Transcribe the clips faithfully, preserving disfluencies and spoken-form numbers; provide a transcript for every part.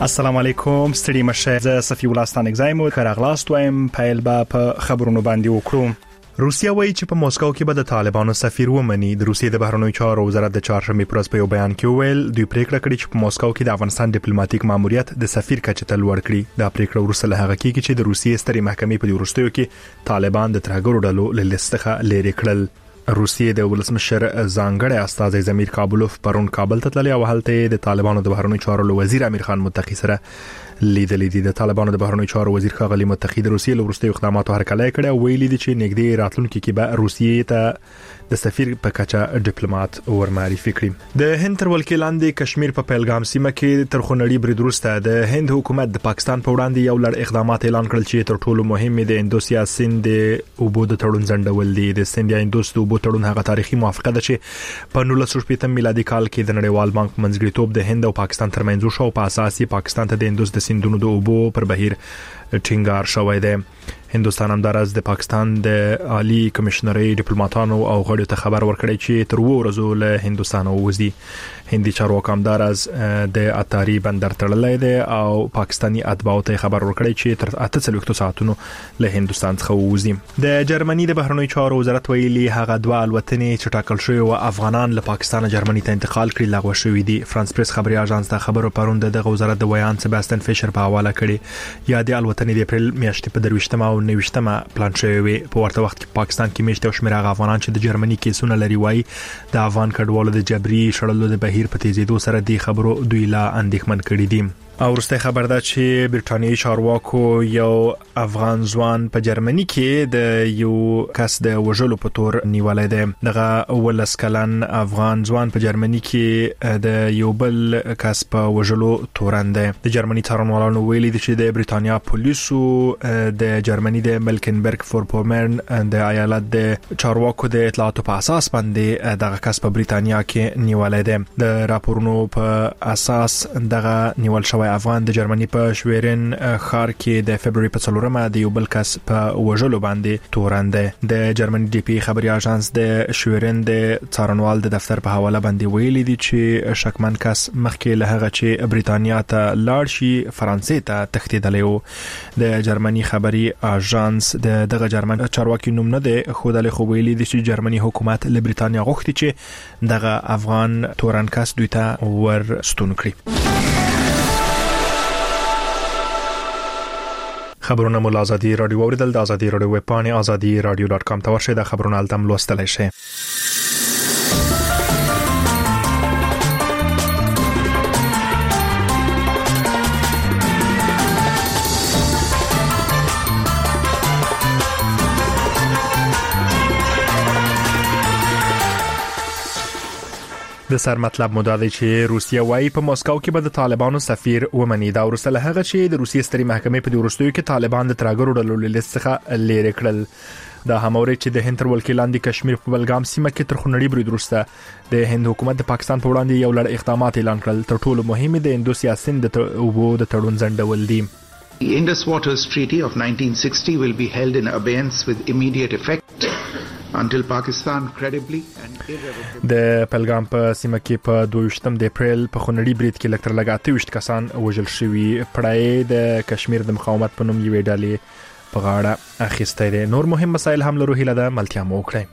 السلام علیکم ستړي مشه زه صفی الله ستانک زایم خراغلاست وایم پایل با په خبرونو باندې وکړو. روسیا وایي چې په موسکو کې به د طالبانو سفیر ومني. د روسیې د بهرنیو چارو وزارت د چهارشنبه پر ورځ په یو بیان کې وویل دوی پریکړه کړې چې په موسکو کې د افغانستان ډیپلوماټیک ماموریت د سفیر کچه ته لوړ کړي. دا پریکړه وروسته له هغه کېږي چې د روسیې سترې محکمې په وروستیو کې طالبان د ترهګرو ډلو له لیست څخه لرې کړل. روسیې د ولسمشر ځانګړی استازی زمیر کابلوف پرون کابل ته تللی او هلته د طالبانو د بهرنیو چارو وزیر امیر خان متقی سره لیدلې دي. د طالبانو د بهرنیو چارو وزیر ښاغلی متقی د روسیې له وروستیو اقداماتو هرکلی کړی او ویلي دي چې نږدې راتلونکي کې به روسیې ته د سفیر په کچه ډیپلوماټ ورمعرفي کړي. د هند تر ولکې لاندې کشمیر په پیلګام سیمه کې تر خونړي برید وروسته د هند حکومت د پاکستان په وړاندې یو لړ اقدامات اعلان کړل چې تر ټولو مهم د اندوس یا سیند اوبو د تړون ځنډول دي. د سیند یا اندوس د اوبو تړون هغه تاریخي موافقه ده چې په نولس سوه شپږ میلادي کال کې د نړیوال بانک منځګړیتوب د هند او پاکستان ترمنځ وشو په اساس پاکستان ته د اندوس د سیندونو د اوبو پر بهیر ټینګار شوی دی. هندوستان همدارس د پاکستان د عالی کمشنري ډیپلوماټانو او غړو ته خبر ورکړی چې تر وو ورځو له هندوستان ووزي. هندي چارواکو همدارس د اتاری بندر تړلای دی او پاکستانی اتباعو ته خبر ورکړی چې تر اته څلوېښت ساعتونو له هندوستان څخه ووزي. د جرمني د بهرنیو چارو وزارت ویلي هغه دوه الوتنې چې ټاکل شوی او افغانان له پاکستان جرمني ته انتقال کړي لغوه شوې دي. فرانس پریس خبري اژانس ته خبرو پروند د وزارت د ویان سباستن فیشر په حواله کړي. یا د الوتنې د اپریل میاشتې په درويشتمه او نويشتمه پلان شوی وي. په ورته وخت کې پاکستان کې میشته او شمیر هغه افغانان چې د جرمني کیسونه لري وایي د افغان کډوالو د جبري شړلو د بهیر په تیزیدو سره د خبرو دوی لا اندېښمن کړي دي. او ورسته خبر ده چې برټانیې چارواکو یو افغان ځوان په جرمني کې د یو کس د وژلو په تور نیولای دی. دغه ولس کلن افغان ځوان په جرمني کې د یو بل کس په وژلو تورن دی. د جرمني څارنوالانو ویلي دي چې د برټانیا پولیسو د جرمني د ملکنبرګ فورپومرن د ایالت د چارواکو د اطلاعاتو په اساس باندې دغه کس په برټانیا کې نیولای دی. د راپورونو په اساس دغه نیول شوی افغان د جرمني په شویرن ښار کې د فبرवरी په څلورمه د یو بل کس په وژلو باندې تورن دی. د جرمني ډي پی خبري اژانس د شویرن د څارنوال د دفتر په حواله باندې ویلي دي چې شکمن کس مخکې له هغه چې برېټانیا ته لاړ شي فرانسې ته تښتېدلی و. د جرمني خبري اژانس د دغه جرمن چارواکي نوم نه دی ښودلی خو ویلي دي چې جرمني حکومت له برېټانیا غوښتي چې دغه افغان تورن کس دوی ته ورستون کړي. خبرونه مول ازادي رادیو اوریدل د ازادي رادیو ویب پاڼه ازادي رادیو ډاټ کام ته ورشئ. د خبرونو التم لوستلای شئ. د سر مطلب مدا دی چې روسیا وايي په موسکو کې به د طالبانو سفیر ومني. دا ورسته له هغه چې د روسیې سترې محکمې په وروستیو کې طالبان د ترهګرو ډلو له لیست څخه لرې کړل. دا هموري چې د هند تر ولکې لاندې کشمیر په بلګام سیمه کې تر خونړي برید وروسته د هند حکومت د پاکستان په وړاندې یو لړ اقدامات اعلان کړل. تر ټولو مهم د اندوس یا سیند د اوبو د تړون ځنډول دي. The Indus Waters Treaty of nineteen sixty will be held in abeyance with immediate effect until Pakistan credibly and irrevocably. د پلګام په سیمه کې په دویشتم د اپریل په خونړي برید کې لکتر لګاته وشت کسان وژل شوي. پړای د کشمیر د مقاومت په نوم یوې ډلې په غاړه اخیسته دي. نور مهم مسایل هم لرو هیله ده ملتیا مو وکړئ.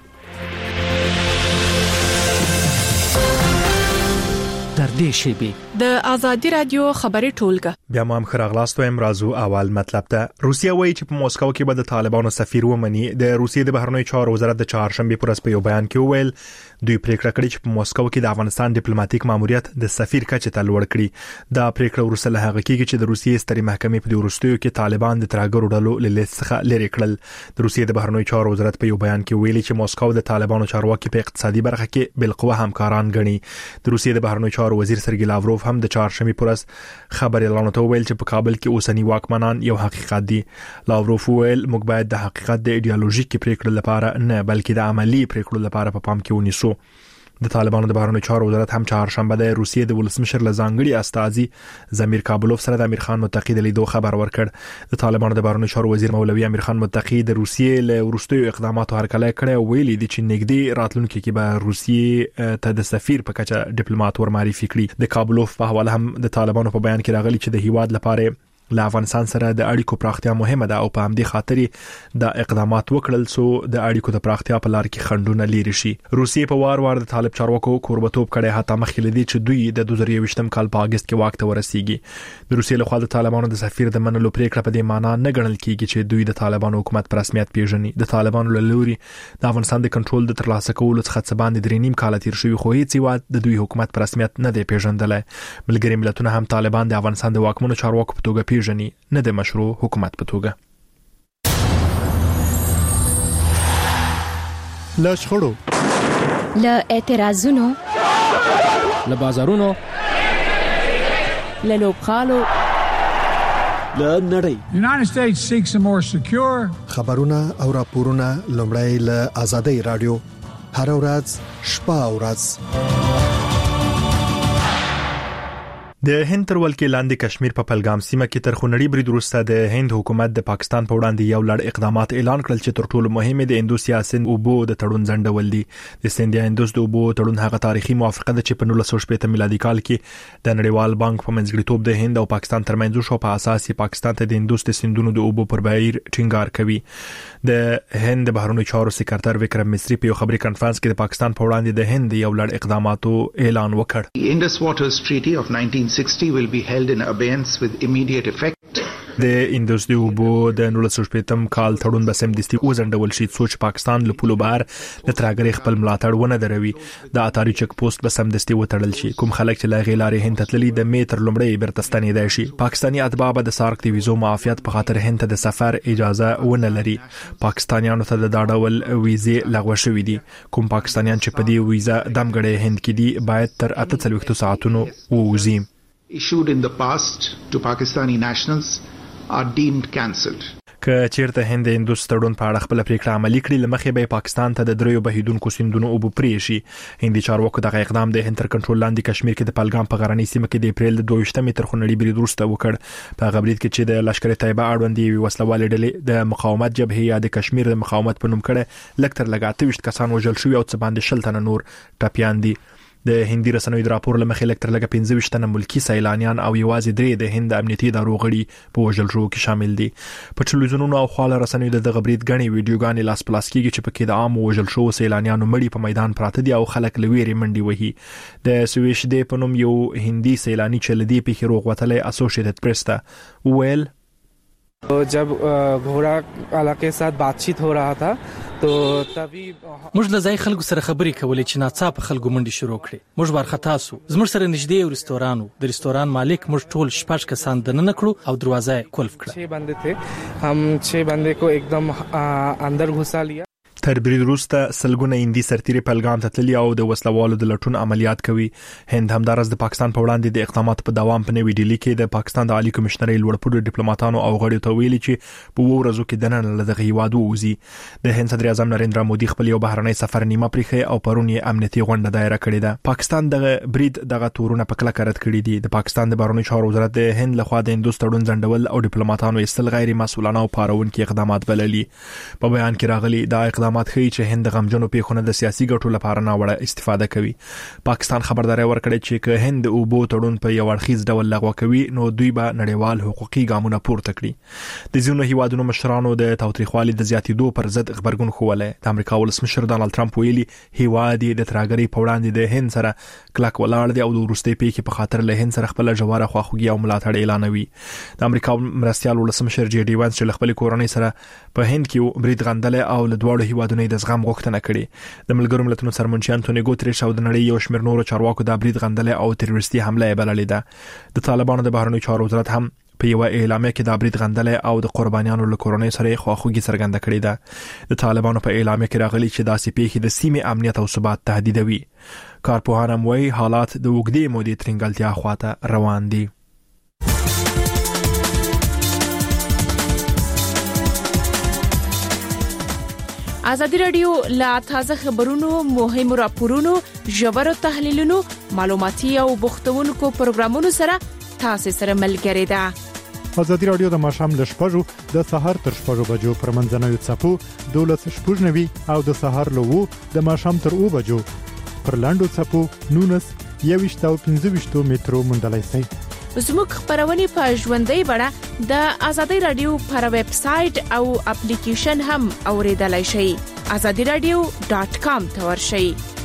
در دې شیبه د ازادي رادیو خبري ټولګه بیا مو هم خراغلاستو امرازو اول مطلب ته. روسیا وایي چې په موسکو کې به د طالبانو سفیر ومني. د روسیې د بهرنیو چارو وزارت د چهارشنبه پر ورځ په یو بیان کې وویل دوی پریکړه کړې چې په موسکو کې د افغانستان ډیپلوماټیک ماموریت د سفیر کچه ته لوړ کړي. دا پریکړه وروسته له هغه کېږي چې د روسیې سترې محکمې په وروستیو کې طالبان د ترهګرو ډلو له لیست څخه لرې کړل. د روسیې د بهرنیو چارو وزارت په یو بیان کې ویلي چې موسکو د طالبانو چارواکي په اقتصادي برخه کې بالقوه همکاران ګڼي. د روسیې د بهرنیو چارو وزیر سرګی لاوروف هم د چهارشنبه پر ورځ خبر اعلان ته ویل چې په کابل کې اوسنی واکمنان یو حقیقت دي. لاوروف ویل موږ باید د حقیقت د ایدئولوژیک پریکړو لپاره نه بلکې د عملی پریکړو لپاره په پام کې ونیسو. د طالبانو د بهرنیو چارو وزارت هم چهارشنبه د روسیې د ولسمشر لزانګړي استازي زمیر کابلوف سره د امیر خان متقی د لیدو خبر ورکړ. د طالبانو د بهرنیو چارو وزیر مولوی امیر خان متقی د روسیې له وروستیو اقداماتو هرکلی کړی او ویلي دي چې نږدې راتلونکي کې به روسیې ته د سفیر په کچه ډیپلوماټ ورمعرفي کړي. د کابلوف په حواله هم د طالبانو په بیان کې راغلي چې د هیواد لپاره له افغانستان سره د اړیکو پراختیا مهمه ده او په همدې خاطر د اقدامات وکړل سو د اړیکو د پراختیا په لار کې خنډونه لري شي. روسیې په وار وار د طالب چارواکو کوربتوب کړي حتی مخکې لدی چې دوی د دوه زره یوویشتم کال په اگست کې واک ته ورسیږي. د روسیې لخوا د طالبانو د سفیر د منلو پریکړه په دې معنی نه ګڼل کیږي چې دوی د طالبانو حکومت په رسمیت پیژني. د طالبانو له لوري د افغانستان د کنټرول د ترلاسه کولو څخه څه باندې درې نیم کال تیر شوی خو هیڅ یوه د دوی حکومت په رسمیت نه دی پیژندل. ملګری ملتونه هم طالبان د افغانستان د واکمنو چارواکو په توګه پیژني نه د مشروع حکومت په توګه. له شخړو، له اعتراضونو، له بازارونو، له لوبغالو، له نړۍ. The United States seeks a more secure خبرونه او راپورونه لومړی له آزادۍ رادیو هر ورځ شپه او ورځ. د هند تر ولکې لاندې کشمیر په پهلګام سیمه کې تر خونړي برید وروسته د هند حکومت د پاکستان په وړاندې یو لړ اقدامات اعلان کړل چې تر ټولو مهم د اندوس یا سند اوبو د تړون ځنډول دي. د سند یا اندوس د اوبو تړون هغه تاریخي موافقه ده چې په نولس سوه شپږ میلادي کال کې د نړیوال بانک په منځګړیتوب د هند او پاکستان ترمنځ شو. په اساس یې پاکستان ته د اندوس د سندونو د اوبو پر بهیر ټینګار کوي. د هند بهرنیو چارو سکرټر وکرم مصری په خبري کانفرنس کې د پاکستان په وړاندې د هند یو لړ اقداماتو اعلان وکړ. The Indus Waters Treaty of nineteen sixty will be held in abeyance with immediate effect. د اندوس د اوبو د نولس سوه شپږم کال تړون به سمدستي وځنډول شي څو چې پاکستان له پولو بهر د ترهګرۍ خپل ملاتړ ونه دروي. د اتاري چک پوسټ به سمدستي وتړل شي. کوم خلک چې لا غیلارې هند ته تللي د میټر لومړی بیرته ستنېدای شي. پاکستاني اتباع به د سارک د ویزو معافیت په خاطر هند ته د سفر اجازه ونه لري. پاکستانیانو ته د دا ډول ویزې لغوه شوې دي. کوم پاکستانیان چې په دې ویزه دمګړی هند کې دي باید تر اته څلوېښتو ساعتونو ووځي. Issued in the past to Pakistani nationals are deemed cancelled. که چیرته هند اندوس تړون په اړه خپل پریکړه عملي کړي لمخې به پاکستان ته د دریو بهیدونکو سیندونو اوبو پرې شي. هندي چارواکو دغه اقدام د هند تر کنټرول لاندې کشمیر کې د پهلګام په غرنۍ سیمه کې د اپریل د دوه ویشتمې تر خونړي برید وروسته وکړ. په هغه برید کې چې د لشکر طیبه اړوند یوې وسلوالې ډلې د مقاومت جبهې یا د کشمیر د مقاومت په نوم کړه لږ تر لږه اته ویشت کسان وژل شوي او څه باندې شل تنه نور ټپیان دي. د هندي رسنیو د راپور لمخې لږ تر لږه پنځه ویشت تنه ملکی سیلانیان او یوازې درې د هند امنیتي ادارو غړي په وژل شوو کې شامل دي. په ټلویزیونونو او خواله رسنیو د دغه برید غني ویډیوګانې لاس پلاس کیږي چې پکې د عام وژل شوو سیلانیانو مړي په میدان پراته دي او خلک لویری منډي وهي. د سویش دی په نوم یو هندي سیلانی چې لدی په خروغ وتلې اسوسییټډ پریس ته ویل जब घोड़ा वाला के साथ बातचीत हो रहा था तो तभी موږ له ځای خلکو سره خبرې کولې چې ناڅاپه خلکو منډي شروع کړې. موږ وارخطا سو. زموږ سره نږدې یو رستوران و. د رستوران مالک موږ ټول شپږ کسان دننه کړو او دروازه یې قلف کړه. छह बंदे थे. हम छह बंदे को एकदम अंदर घुसा लिया. تر برید وروسته سلګونه هندي سرتیري پهلګام ته تللي او د وسلوالو د لټون عملیات کوي. هند همدارس د پاکستان په وړاندې د اقداماتو په دوام په نوې ډیلي کې د پاکستان د عالی کمشنرۍ لوړپوړو ډیپلوماټانو او غړیو ته ویلي چې په وو ورځو کې دننه له دغه هیواد ووځي. د هند صدر اعظم نریندرا مودي خپل یو بهرنی سفر نیمه پریخي او پرون یې امنیتي غونډه دایره کړې ده. پاکستان دغه برید دغه تورونه په کلکه رد کړي دي. د پاکستان د بهرنیو چارو وزارت د هند لخوا د اندوس تړون ځنډول او ډیپلوماټانو ایستل غیر مسؤلانه او پارونکي اقدامات بللي. په بیان کې راغلي دا اقدامات ښیي چې هند غمجنو پیښونه د سیاسي ګټو لپاره نه وړه استفاده کوي. پاکستان خبرداري ورکړه چې که هند اوبو تړون په یو اړخیز ډول لغوه کوي نو دوی به نړیوال حقوقي ګامونه پورته کړي. د ځینو هیوادونو مشرانو د تاوتریخوالي د زیاتېدو پر ضد خبرګون ښوولی. د امریکا ولسمشر ډانلډ ټرمپ ویلي هیواد د ترهګرۍ په وړاندې د هند سره کلک ولاړ دی او د وروستۍ پیښې په خاطر له هند سره خپل ژوره خواخوږي او ملاتړ اعلانوي. د امریکا مرستیال ولسمشر جی ډي وانس چې خپل کورنۍ سره په هند کې برید غندل او له دواړو هیوادونو د زغم غوښتنه کړې. د ملګرو ملتونو سرمنشي انټونی ګوتریش او د نړۍ یو شمېر نورو چارواکو د برید غندل او تروریستي حمله بللې ده. د طالبانو د بهرنیو چارو وزارت هم په یو اعلامیه کې د برید غندل او د قربانیانو له کورنۍ سره خواخوږي څرګنده کړې ده. د طالبانو په اعلامیه کې راغلي چې داسې پیښې د سیمې امنیت او ثبات تهدیدوي. کارپوهان هم وايي حالات د اوږدې مودې ترنګلتیا خواته روان دي. ازادي رادیو لا تازه خبرونو، مهمو راپورونو، ژورو تحلیلونو، معلوماتي او بوختونکو پروګرامونو سره تاسو سره ملګری ده. ازادي رادیو د ماشام له شپږو د سهار تر شپږو بجو پر منځنوي څپو دولس شپږنوي او د سهار له وو د ماشام تر او بجو پر لاندو څپو نونس یويشت او پنځه ویشت مترو مندلای سي. زموږ خبرونه په ژوندۍ بڼه د ازادي رادیو پر ویب سټ او اپلیکیشن هم اوریدلای شئ. azadi radio dot com ته ورشئ.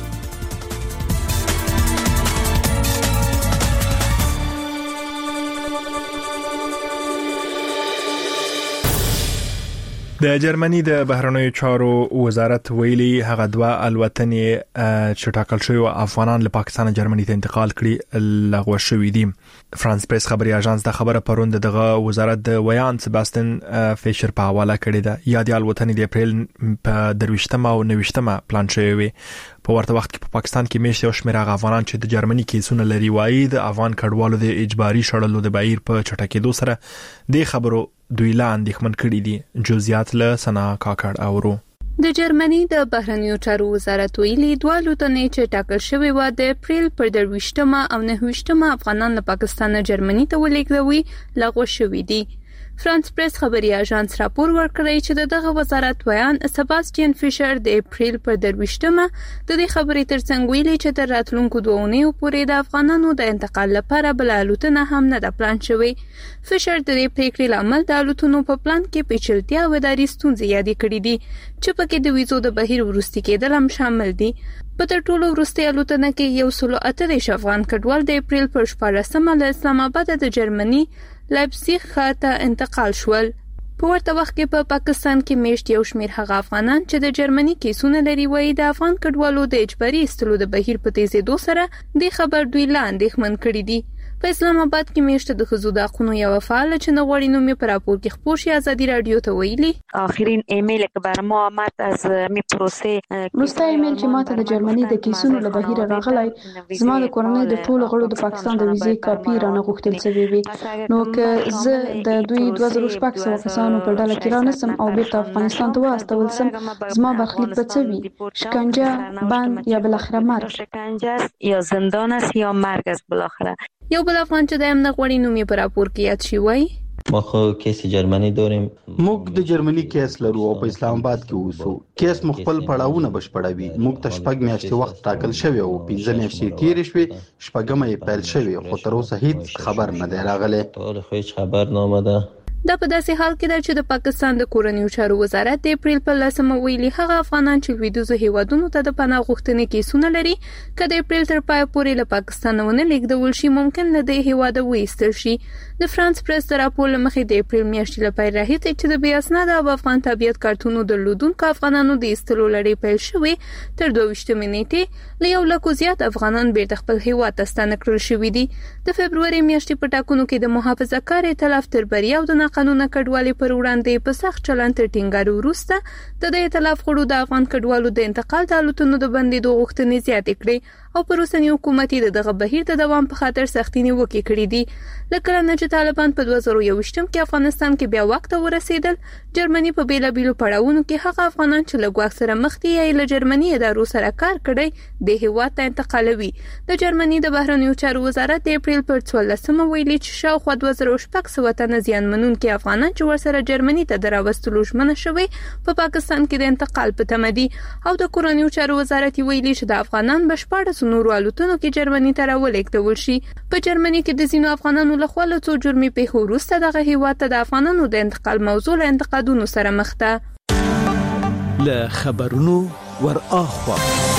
د جرمني د بهرنیو چارو وزارت ویلي هغه دوه الوتنې چې ټاکل شوی او افغانان له پاکستان جرمني ته انتقال کړي لغوه شوې دي. فرانس پریس خبري اژانس د خبره پروند دغه وزارت د ویان سباستن فیشر په حواله کړی ده. یا د الوتنې د اپریل په درويشتمه او نويشتمه پلان شوی وي. په ورته وخت کې په پاکستان کې میشته او شمیر افغانان چې د جرمني کیسونه لري وایي د افغان کډوالو د اجباري شړلو د بهیر په چټکېدو سره د خبرو دوی لاندې خمن کړي دي. جزئیات له سنا کاکړ اورو. د جرمني د بهرنیو چارو وزارت ویلي دوه الوتنې چې ټاکل شوی و د اپریل پر درويشتمه او نهويشتمه افغانان له پاکستان جرمني ته ولېږدوي لغوه شوې دي. فرانس پریس خبري اژانس راپور ورکړی چې دغه وزارت ویان سباستین فیشر د اپریل پر درويشتمه د دې خبرې ترڅنګ ویلي چې د راتلونکو دوه اونیو پورې د افغانانو د انتقال لپاره بل الوتنه هم نه د پلان شوی. فیشر د دې پریکړې لامل د الوتنو په پلان کې پیچلتیا او اداري ستونزې یادې کړې دي چې پکې د ویزو د بهیر وروستي کېدل هم شامل دي. په تر ټولو وروستي الوتنه کې یو سل او اته دیرش افغان کډوال د اپریل پر شپاړلسمه له اسلام آباد د جرمني لایپزیګ ښار ته انتقال شول. په ورته وخت کې په پا پاکستان کې میشت یو شمیر هغه افغانان چې د جرمني کیسونه لري وایي د افغان کډوالو د اجباري استلو د بهیر په تیزېدو سره د خبر دوی لاندې خمن کړي دي. په اسلام آباد کې میشت د خزو د حقوقو یو فعال چې نغوړی نوم په راپور کې خبر شي ازادي رادیو ته ویلي آخرین ایمیل که بر ما آمد از می پروسه روستا ایمیل چې ماته د جرمني د کیسونو له بهیر راغلی زما د کورنۍ د ټولو غړو د پاکستان د ویزې کاپی رانه غوښتل شوی وي نو که زه د دوی دوه زره شپږ سوه کسانو په ډله کې رانسم او بیرته افغانستان ته واستول سم زما برخلیک به څه وي شکنجه بند یا بالاخره مرګ شکنجه یا زندان است یا مرګ است بالاخره. یو بل افغان چې د امنغوړی نوم په راپور کې یاد شي وای ما خو کیس جرمني دوریم موږ د جرمني کیس لرو او په اسلام آباد کې اوسو. کیس مخبل پړاوونه بشپړوي. موږ ته شپږ میاشتې وخت ټاکل شوی او پنځه میاشتې تیر شوي شپږمه یې پیل شوی خو تر اوسه هیڅ خبر نه دی راغلی. ټول خو هیڅ خبر نه آمده. دا په داسې حال کې ده چې د پاکستان د کورنیو چارو وزارت د اپریل په لسمه ویلي هغه افغانان چې لویدیځو هیوادونو ته د پناه غوښتنې کیسونه لري که د اپریل تر پای پورې له پاکستان ونه لیږدول شي ممکن له دې هیواده وایستل شي. د فرانس پریس د راپور له مخې د اپریل میاشتې له پیل راهیسې چې د بې اسناده او افغان تابعیت کارتونو درلودونکو افغانانو د ایستلو لړۍ پیل شوې تر دوه ویشتمې نیټې له یو لکو زیات افغانان بیرته خپل هیواد ته ستانه کړل شوي دي. د فبروري میاشتې په ټاکنو کې د محافظه کار ائتلاف تر بریا او د قانون کډوالي پر وړاندې په سخت چلند تر ټینګارو وروسته د دې ائتلاف غړو د افغان کډوالو د انتقال د الوتنو د بندېدو غوښتنې زیاتې کړې او پر اوسنی حکومت د دغه بهیر د دوام په خاطر سختۍ نیوکې کړې دي. لکه نه چې طالبان په دوه زره یوویشتم کې افغانستان کې بیا وخت ورسېدل جرمني په بیلابیلو پړاوونو کې هغه افغانان چې له ګواښ سره مخ دي یا له جرمني ادارو سره کار کړی د هیواد ته انتقالوي. د جرمني د بهرنیو چارو وزارت د اپریل پر څوارلسمه ویلي چې شاوخوا دوه زره شپږ سوه تنه زیانمنونکي افغانان چې ورسره جرمني ته د راوستلو ژمنه شوې په پاکستان کې د انتقال په تمه دي او د کورنیو چارو وزارت ویلي چې د افغانان بشپړ نورو الوتنو کې جرمني ته راولېږدول شي. په جرمني کې د ځینو افغانانو لخوا له څو جرمي پیښو وروسته دغه هیواد ته د افغانانو د انتقال موضوع له انتقادونو سره مخ ده. له خبرونو ور اخوا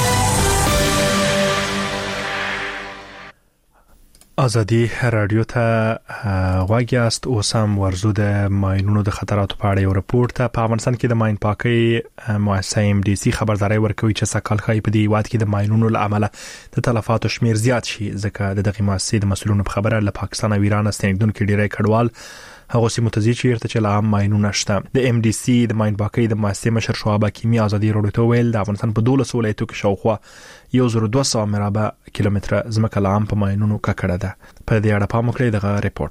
ازادي رادیو ته غواګیاست او سم ورزو د ماینونو د خطراتو په اړه یو راپور ته په افغانستان کې د ماین پاکي مؤسسه ایم ډي سي خبرداري ورکوي چې سکهال خای په دې وخت کې د ماینونو لامل د تلفاتو شمیر زیات شي ځکه د دغه مؤسسې د مسولونو په خبره له پاکستان او ایران ستنیدونکو ډیری کډوال هغه سیمو ته ځي چې ارته چې لا ماینونه شته. د ایم ډي سي د ماین پاکي د مؤسسې مشر شعبه کیمیا ازادي رادیو ته ویل د افغانستان په دولس ولایتو کې شاوخوا یو زر دوه سوه مربع کیلومتره ځمکه لا هم په ماینونو ککړه ده. په دې اړه پام وکړئ دغه ریپورت ته.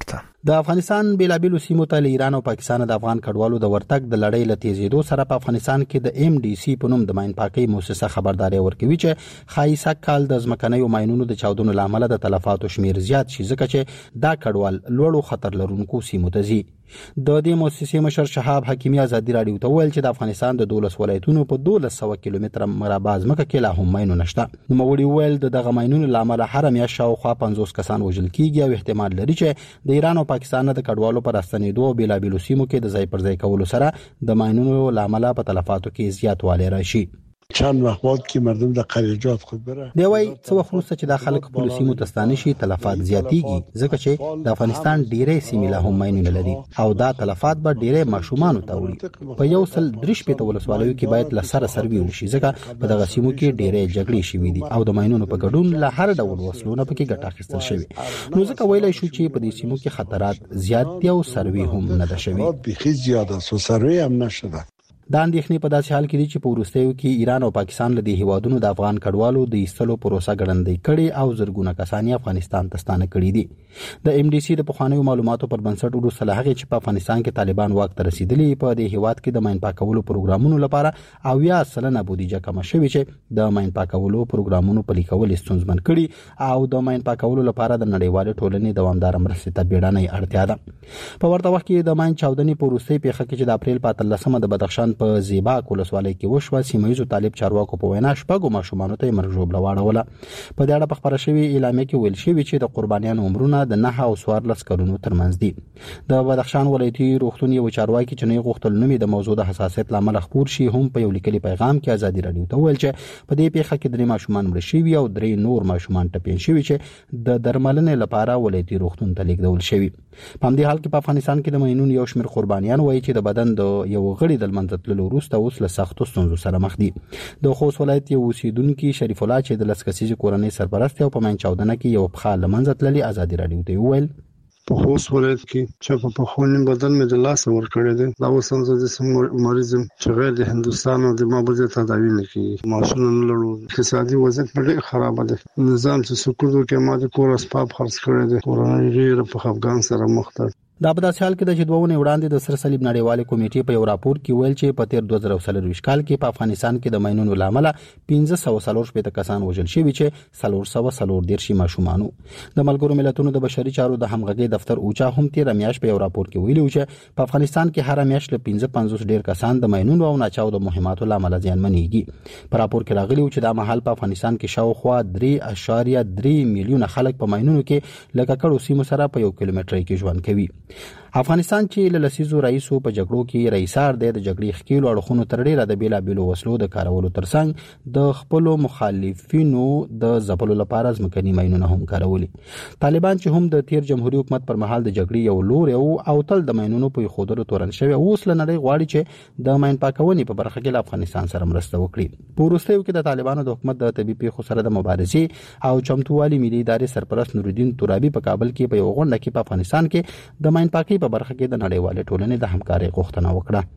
د افغانستان بیلابیلو سیمو ته ایران او پاکستان د افغان کډوالو د ورتګ د لړۍ له تیزیدو سره په افغانستان کې د ایم ډي سي په نوم د ماین پاکي مؤسسه خبرداري ورکوي چې خایسه کال د ځمکنیو ماینونو د چاودنو لامل د تلفاتو شمیر زیات شي ځکه چې دا کډوال لوړو خطر لرونکو سیمو ته ځي. د دې مؤسسې مشر شهاب حکیمی ازادي رادیو ته ویل چې د افغانستان د دولس ولایتونو په دولس سوه کیلومتره مربع ځمکه کې لا هم ماینونه نشته. نو موري ویل د دغه ماینونو لامل هر میاشت شاوخوا پنځوس کسان وژل کیږي او احتمال لري چې د ایران او پاکستان د کډوالو پر استنیدو بیلابیلو سیمو کې د ځای پر ځای کولو سره د ماینونو لامل په تلفاتو کې زیاتوالی راشي. چند وقت بعد که مردم در قریجات خود بره دی وای څو وخت وروسته چې د خلک په سیمو تستانه شي تلفات زیاتیږي ځکه چې د افغانستان ډیرې سیمې له هم ماینونه لري او دا تلفات به ډیرې ماشومان ته وړي. په یو سل درش په ولسوالیو کې باید له سره سروي وشي ځکه په دغه سیمو کې ډیرې جګړې شوې دي او د ماینونو په ګډون له هر ډول وسلونه پکې ګټه اخیستل شوی. نو ځکه ویلای شو چې په دې سیمو کې خطرات زیات دي او سروي هم نه ده شوی. بخي زیاده سو سروي هم نشده. دا اندېښنې په داسې حال کې دي چې په وروستیو کې ایران او پاکستان له دې هیوادونو د افغان کډوالو د ایستلو پروسه ګړندۍ کړې او زرګونه کسان افغانستان ته ستانه کړي دي. د ایم ډي سي د پخوانیو معلوماتو پر بنسټ وروسته له هغې چې په افغانستان کې طالبان واک ته رسیدلي په دې هیواد کې د ماین پاکولو پروګرامونو لپاره اویا سلنه بودیجه کمه شوې چې د ماین پاکولو پروګرامونو پلي کول ستونزمن کړي او د ماین پاکولو لپاره د نړیوالې ټولنې دوامداره مرستې ته بیړنۍ اړتیا ده. په ورته وخت کې د ماین چاودنې په وروستۍ پیښه کې چې د اپریل په اتلسمه د بدخشان په زیباک ولسوالۍ کې وشوه سیمه‌ییزو طالب چارواکو په وینا شپږو ماشومانو ته مرګ ژوبله واړوله. په دې اړه په خبره شوې اعلامیه کې ویل شوي چې د قربانیانو عمرونه د نهه او څوارلس کلونو ترمنځ دي. د بدخشان ولایتي روغتون یو چارواکي چې نه غوښتل نوم د موضوع د حساسیت لامل خبر شي هم په یو لیکلي پیغام کې ازادي رادیو ته ویل چې په دې پیښه کې درې ماشومان مړ شوي او درې نور ماشومان ټپین شوي چې د درملنې لپاره ولایتي روغتون ته لیږدول شوي. په همدې حال کې په افغانستان کې د ماینونو یو شمېر قربانیان وایي چې د بدن د یو غړي د لمنځه تللو وروسته اوس له سختو ستونزو سره مخ دي. د خوست ولایت یو اوسیدونکي شریف الله چې د لس کسیزې کورنۍ سرپرست او په ماین چاودنه کې یو پښه له منځه تللې ازادي رادیو ته وویل په خوست ولایت کې چې په خونین بدن مې د لاس ور کړی دی دا اوس هم زه سم مریضم چې غیر د هندستان او د مابوزه تداوی نه کوي ماشوم نه لرو اقتصادي وضعیت ډېر خراب دی نظام چې سکوت کې ما د کور اسباب خرڅ کړی دی کورونه ډېر په افغان سره مخ ده. دا په داسې حال کې د چې دوه ونې وړاندې د سر صلیب نړیوالې کمیټې په یو راپور کې ویل چې په تیر دوه زره څلرویشت کال کې په افغانستان کې د ماینونو لامل پنځه سوه څلور شپېته کسان وژل شوي چې څلور سوه څلور دېرش ماشومانو. د ملګرو ملتونو د بشري چارو د همغږۍ دفتر اوچا هم تیر میاشت په یو راپور کې ویلي چې په افغانستان کې هر میاشت له پنځه پنځوس ډېر کسان د ماینونو او ناچاودو مهماتو لامل زیانمنېږي. په راپور کې راغلي چې دا مهال په افغانستان کې شاوخوا درې اشاریه درې میلیونه خلک په ماینونو کې له ککړو سیمو سره په یو کیلومتر کې ژوند کوي. افغانستان چې له لسیزو رئیسو په جګړو کې رئیسار دی د جګړې ښکیلو اړخونو تر ډیره د بیلابیلو وسلو د کارولو ترڅنګ د خپلو مخالفینو د ځپلو لپاره ځمکني ماینونه هم کارولي. طالبان چې هم د تیر جمهوریت حکومت پر مهال د جګړې یو لوري او تل د ماینونو په ایښودلو تورن شوی اوس له نړۍ غواړي چې د ماین پاکونې په برخه کې له افغانستان سره مرسته وکړي. په وروستیو کې د طالبانو د حکومت د طبي پیښو سره د مبارزې او چمتووالي ملي ادارې سرپرست نورالدین ترابي په کابل کې په یو غونډه کې په افغانستان کې د ماین پاکۍ په برخه کې د نړیوالې ټولنې د همکارۍ غوښتنه وکړه.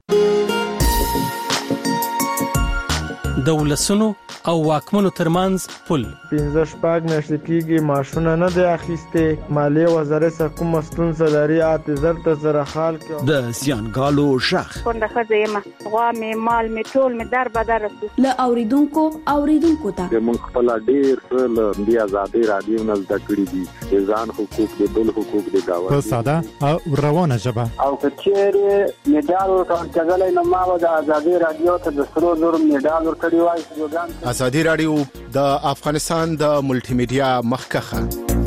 د ولسونو او واکمنو ترمنځ پل پنځه شپږ میاشتې کېږي معاشونه نه دی اخیستې مالیې وزارت کومه ستونزه لري اته زر ته زره خال کې د زیانګالو شخ څنګه خزه یم غوا مې مال مې ټول مې در بدر له اوریدونکو اوریدونکو ته موږ خپل ډیر له دی آزادي رادیو نه زده کړی دي ځان حقوق دي بل حقوق دي دا په ساده او روانه ژبه او کچېره میډال ورکړل نو ما د آزادي رادیو ته د سرو نور میډال ورکړی وای. آزادي رادیو د افغانستان د ملټي میډیا مخکخه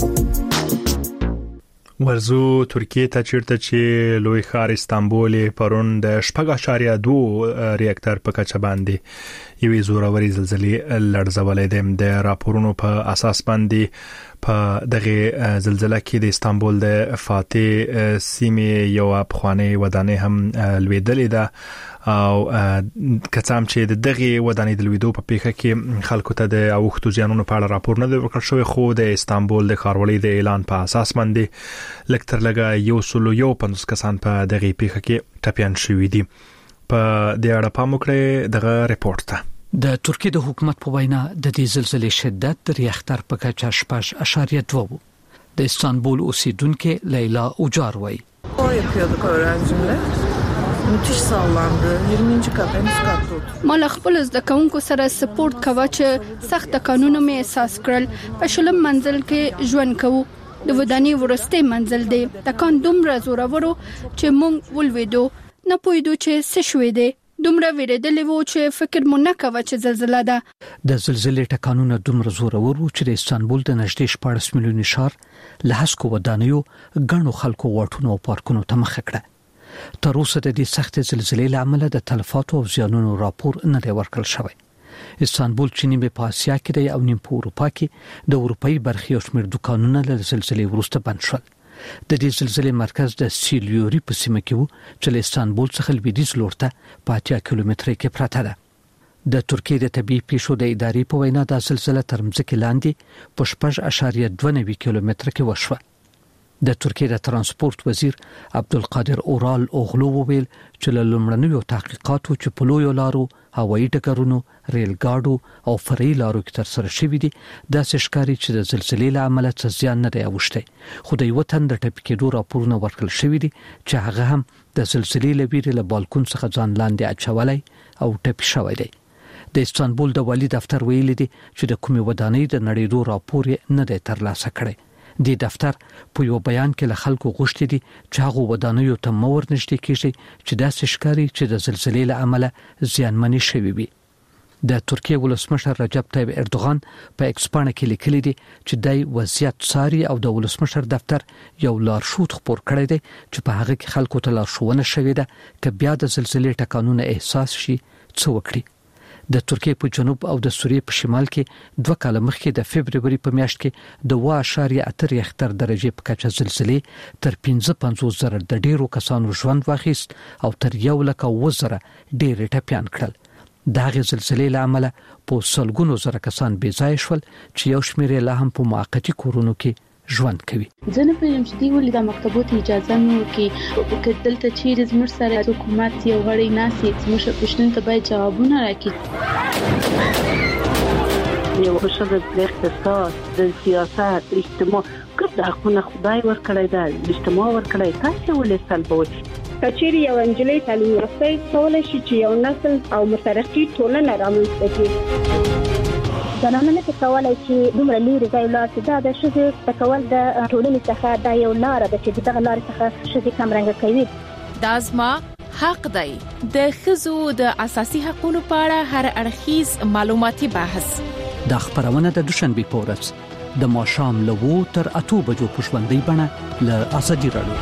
ورزو ترکیه ته چیرته چې لوی ښار استانبول پرون د شپږ اشاریه دوه ریاکټر په کچه باندې یوې زوروري زلزلې لړزولې ده. د راپورونو په اساس باندې په دغه زلزلہ کې د استانبول د فاتح سیمې یو افغاني ودانۍ هم لویدلې ده او کڅام چې دغه ودانۍ د لویدو په پیښه کې خلکو ته د اوښتو ځانونو په اړه راپور نه دی ورکړل شوی خو د استانبول د ښاروالۍ د اعلان په اساس باندې لکتر لګا یو سلو یو پنځوس کسان په دغه پیښه کې ټپیان شوي دي. په دې اړه پام وکړئ دغه ریپورت ته. د ترکیه د حکومت په وینا د دې زلزلې شدت د ریاکټر په کچه شپږ اشاریه دوه د استانبول اوسیدونکو لیلا اوجار وایي O yapıyorduk öğrencimle. Müthiş sallandı. yirminci kat en üst katta oturdu. ما له خپل زده کوونکو سره سپورت کوه چې سخت قانونو مې احساس کړل. په شلم منزل کې ژوند کوو. د ودانۍ ورسته منزل دی. تکان دومره زورورو چې مونږ ولویدو. نه پوهیدو چې څه شوی دی. دومره ویریدلې وو چې فکر مو نه کاوه چې زلزلہ ده. د زلزلې ټکانونه دومره زورور وو چې د استانبول د نږدې شپاړس میلیوني ښار له هسکو ودانیو ګڼو خلکو واټونو او پارکونو ته مخه کړه. تر اوسه د دې سخت زلزلې له امله د تلفاتو او زیانونو راپور نه دی ورکړل شوی. استانبول چې نیمه په اسیا کې دی او نیم په اروپا کې د اروپאי برخې او شمېر دکانونه له زلزلې وروسته بند شول. د دې زلزلې مرکز د سیلیوري په سیمه کې وو چې له استانبول څخه لویدیځ لور ته په اتیا کیلومتره کې پراته ده. د ترکیې د طبيعي پیښو د ادارې په وینا د زلزلې تر مځکې لاندې په شپږ اعشاریه دوه نوي کیلومتره کې وشوه. د ترکیې د ترانسپورت وزیر عبدالقادر اورال اوغلو وویل چې له لومړنیو تحقیقاتو چې په لویو لارو، هوایي ډګرونو، ریل ګاډو او فرعي لارو کې ترسره شوي دي، داسې ښکاري چې د زلزلې له امله څه زیان نه دی اوښتی. خو د یوه تن د ټپي کېدو راپورونه ورکړل شوي دي چې هغه هم د زلزلې له ویرې له بالکون څخه ځان لاندې اچولی او ټپي شوی دی. د استانبول د والي دفتر ویلي دي چې د کومې ودانۍ د نړېدو راپور یې نه دی ترلاسه کړی. د دفتر په یو بیان کې له خلکو غوښتي دي چې هغه ودانیو ته مور نږدې کیږي چې داسې ښکاري چې د زلزلې له امله زیانمنې شوي وي. د ترکیې ولسمشر رجب طیب اردوغان په ایکس پاڼه کې لیکلي دي چې دای وضعیت څاري او د ولسمشر دفتر یو لارښود خپور کړی دی چې په هغه کې خلکو ته لارښوونه شوې ده چې بیا د زلزلې ټکانونه احساس شي څه وکړي. د ترکیې په جنوب او د سوریې په شمال کې دوه کاله مخکې د فبرवरी په میاشت کې د اووه اعشاریه اته ریختر درجه په کچه زلزلې تر پنځه پنځوس زره د ډیرو کسانو ژوند واخیست او تر یو لک اووه زره ډیر ټپیان کړل. دغه زلزلې له امله په سلګونو زره کسان بې ځای شول چې یو شمېر لا هم په موقتی کورونو کې ژوند کوي. ځنه په یم چې دی ولې د مکتبونو اجازه نه ورکړي چې دلته چیرې زموږ سره حکومت یو غړی ناسي زموږ پښتون ته باید جوابونه راکړي. یو شغل د اقتصاد، د سیاست، اجتماع کړه خو خدای ورکړی دا اجتماع ورکړی تاسو ولې سلبوي. کچېری یو انجلۍ تعلیم ورسوي کولای شي چې یو نسل او مترقي ټولنه رامنځته کړي. زنانه نه کولای شي دومره لري ځای لاړ چې دا د ښځې تکول د ټولنې څخه دا یو لار ده چې دغه لار څخه ښځې کمرنګ کوي. دا زما حق دی. د ښځو د اساسي حقوقو په اړه هر اړخیز معلوماتي بحث د خبرونه د دوشنبه په ورځ د ماښام له وو تر اته بجو په ژوندۍ بڼه له ازادي راډیو.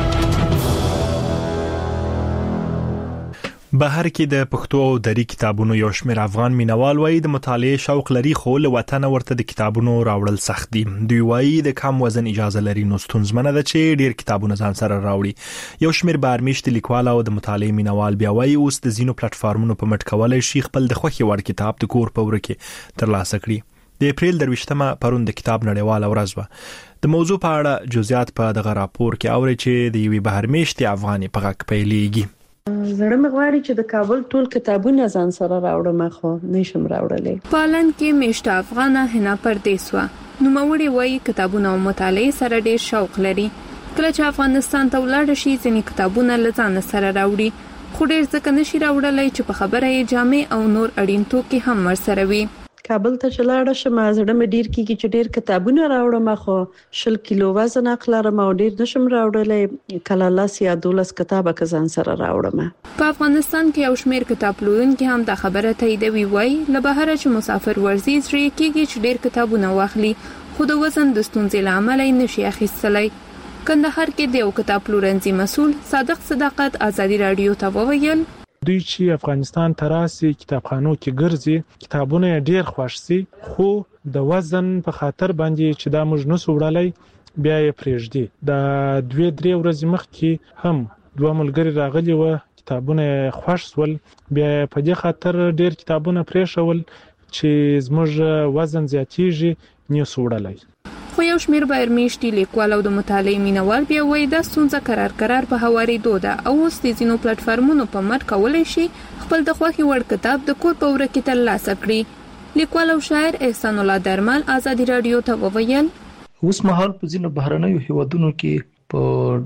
بهر کې د پښتو او دري کتابونو یو شمېر افغان مینوال وایي د مطالعې شوق لري خو له وطن ورته د کتابونو راوړل سخت دي. دوی وایي د کم وزن اجازه لري نو ستونزمنه ده چې ډیر کتابونه ځان سره راوړي. یو شمېر بهرمیشت لیکوال او د مطالعې مینوال بیا وایي اوس د زینو پلیټفارمونو په مټ کولای شي خپل د خوښي وړ کتاب د کور په ور کې ترلاسه کړي. د اپریل درویشتمه پرون د کتاب نړیواله ورځ و. د موضوع په اړه جزئیات په دغه راپور کې اوري چې د یوې بهرمیشت افغاني په غږ پیلېږي. زړه مې غواړي چې د کابل ټول کتابونه ځان سره راوړم خو نشم راوړلې. پالن کې میشته افغانه حنا پردیسوا نو موري وایي کتابونه او مطالعه سره ډېر شوق لري. کله چې افغانستان ته ولاړ شي ځینې کتابونه لزان سره راوړي خو ډېر ځکه نشي راوړلای چې په خبره یې جامع او نور اړین توکي هم ورسره وي. کابل ته چلاړه شم زړه مې ډیر کیږي چې ډیر کتابونه راوړم خو شل کیلو وزن اخلم او ډیر نشم راوړلې. کله لاس یا دولس کتابه کزان سره راوړم. په افغانستان کې یو شمېر کتاب لوونکي هم دا خبره تاییدوي. وایي له بهر چې مسافر ورزي زری کیږي چې ډیر کتابونه واخلي خو د وزن د ستونزې لامل یې نشي اخیستلای. کندهار کې د یو کتاب پلورنځي مسول صادق صداقت ازادي رادیو ته وویل دوی چې افغانستان تراسي کتابخانو کې ګرځي کتابونه ډیر خوښ سي خو د وزن په خاطر باندې چې دا موږ نو سوړلای بیا یې پرېږدي. د دوه درې ورځې مخکې هم دوه ملګری راغلي و کتابونه خوښ سول بیا په دې خاطر ډیر کتابونه پرېښول چې زموږ وزن زیاتیږي نو سوړلای. خو یو شمېر بهرمیشتي لیکوال او د مطالعې مینوال بیا وایي دا ستونزه قرار قرار په هوارېدو ده او اوس د ځینو پلیټفارمونو په مټ کولی شي خپل د خوښې وړ کتاب د کور په وره کې ترلاسه کړي. لیکوال او شاعر احسان الله درمل ازادي رادیو ته وویل اوس مهال په ځینو بهرنیو هیوادونو کې په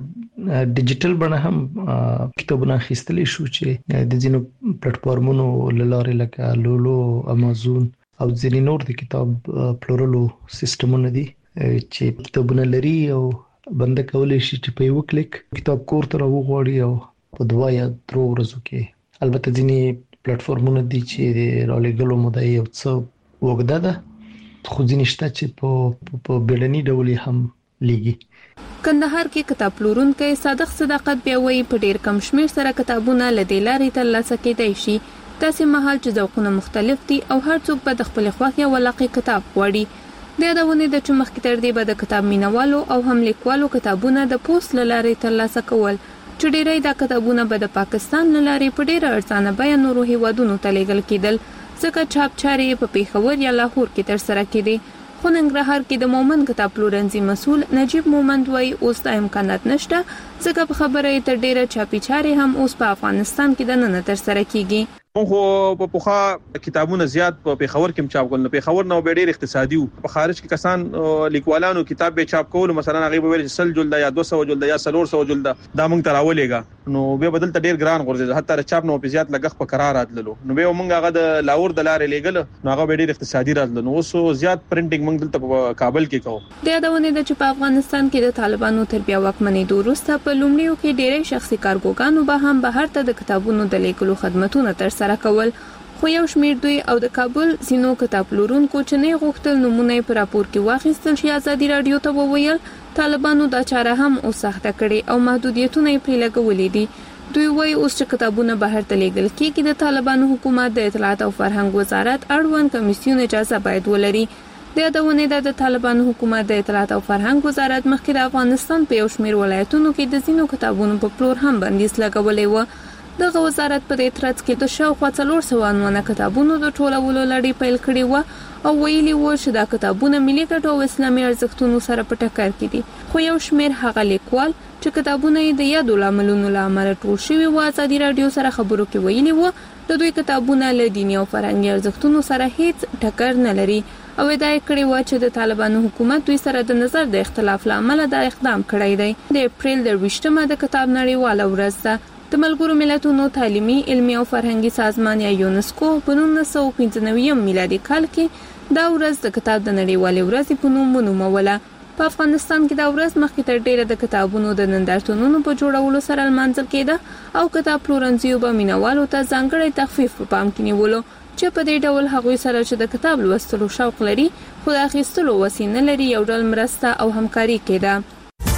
ډیجیټل بڼه هم کتابونه اخیستل شو چې د ځینو پلیټ فارمونو لاره لکه لولو، امازون او ځینې نور د کتاب پلورلو سیستمونه دي چې کتابونه لري او بنده کولای شي چې په یو کلیک کتاب کور ته راوغواړي او په دوه یا درو ورځو کې. البته ځینې پلیټ فارمونه دي چې د رالېږلو موده یې یو څه اوږده ده، خو ځینې شته چې په په بیړني ډول هم لیږي. کندهار کې کتاب پلورونکي صادق صداقت بیا وایي په ډیر کم شمېر سره کتابونه له دې لارې ترلاسه کېدای شي. تاسې مهال چې ذوقونه مختلف دي او هر څوک به د خپلې خوښې او علاقې کتاب غواړي. د یادونې د چې مخکې تر دې به د کتاب مینوالو او هم لیکوالو کتابونه د پوسټ له لارې ترلاسه کول، چې ډېری دا کتابونه به د پاکستان له لارې په ډېره ارزانه بیه نورو هیوادونو ته لیږل کېدل، ځکه چاپ چارې په پیښور یا لاهور کې ترسره کېدې. خو ننګرهار کې د مومند کتاب پلورنځي مسؤل نجیب مومند وایي اوس دا امکانات نشته، ځکه په خبره یې تر ډېره چاپي چارې هم اوس په افغانستان کې دننه ترسره کېږي. خو په پوخا کتابونه زیات په پیښور کې چاپ کول، نو پیښور نو ډېر اقتصادي وو. په خارج کې کسان لیکوالانو کتاب به چاپ کول، مثلا هغه به ویل سل جلد یا دوه سوه جلد یا څلور سوه جلد دا موږ تراولېګا، نو به بدل ته ډېر ګران غورځي، حتی د چاپ نو په زیات لګښت په قرار راتللو، نو به موږ هغه د لاهور د لارې لیږل، نو هغه به ډېر اقتصادي راتلل. نو اوس زیات پرنټینګ موږ دلته په کابل کې کوو. د یادونه د چې په افغانستان کې د طالبانو تر بیا واکمنۍ وروسته په لومړیو کې ډېری شخصي کارګوګانو به هم بهر ته د کتابونو د لیکلو خدماتونه ترسره کول، خو یو شمیر دوی او د کابل ځینو کتاب پلورونکو چې نه غوښتل نمونه په راپور کې واخیستل شي، ازادي رادیو ته وویل طالبانو دا چاره هم اوس سخته کړي او محدودیتونه یې پرې لګولې دي. دوی وایي اوس چې کتابونه بهر ته لیږل کېږي د طالبانو حکومت د اطلاعات او فرهنګ وزارت اړوند کمیسیون اجازه باید ولري. د یادونه د طالبانو حکومت د اطلاعات او فرهنګ وزارت مخکې د افغانستان په یو شمیر ولایتونو کې د ځینو کتابونو په پلور هم بندیز لګولې و. دغه وزارت په دې ترڅ کې د شاوخوا څلور سوه ونه کتابونو د ټولولو لړۍ پیل کړې و او ویلي و چې دا کتابونه ملي ګټو او اسلامي ارزښتونو سره په ټکر کې دي. خو یو شمیر هغه لیکوال چې کتابونه یې د یادو لاملونو له امله ټول شوي و ازادي رادیو سره خبرو کې ویلي و د دوی کتابونه له دیني او فرهنګي ارزښتونو سره هیڅ ټکر نه لري او دا یې کړی و چې د طالبانو حکومت دوی سره د نظر د اختلاف له امله دا اقدام کړی دی. د اپریل د ویشتمه د کتاب نړیواله ورځ ده. د ملګرو ملتونو تعلیمي، علمي او فرهنګي سازمان یا یونسکو په نولس سوه پنځه نوي میلادي کال کې دا ورځ د کتاب د نړیوالې ورځې په نوم ونوموله. په افغانستان کې دا ورځ مخکې تر ډیره د کتابونو د نندارتونونو په جوړولو سره لمانځل کېده او کتاب پلورنځیو به مینوالو ته ځانګړی تخفیف په پام کې نیولو، چې په دې ډول هغوی سره چې د کتاب لوستلو شوق لري خو د اخیستلو وسې نه لري یو ډول مرسته او همکاري کېده.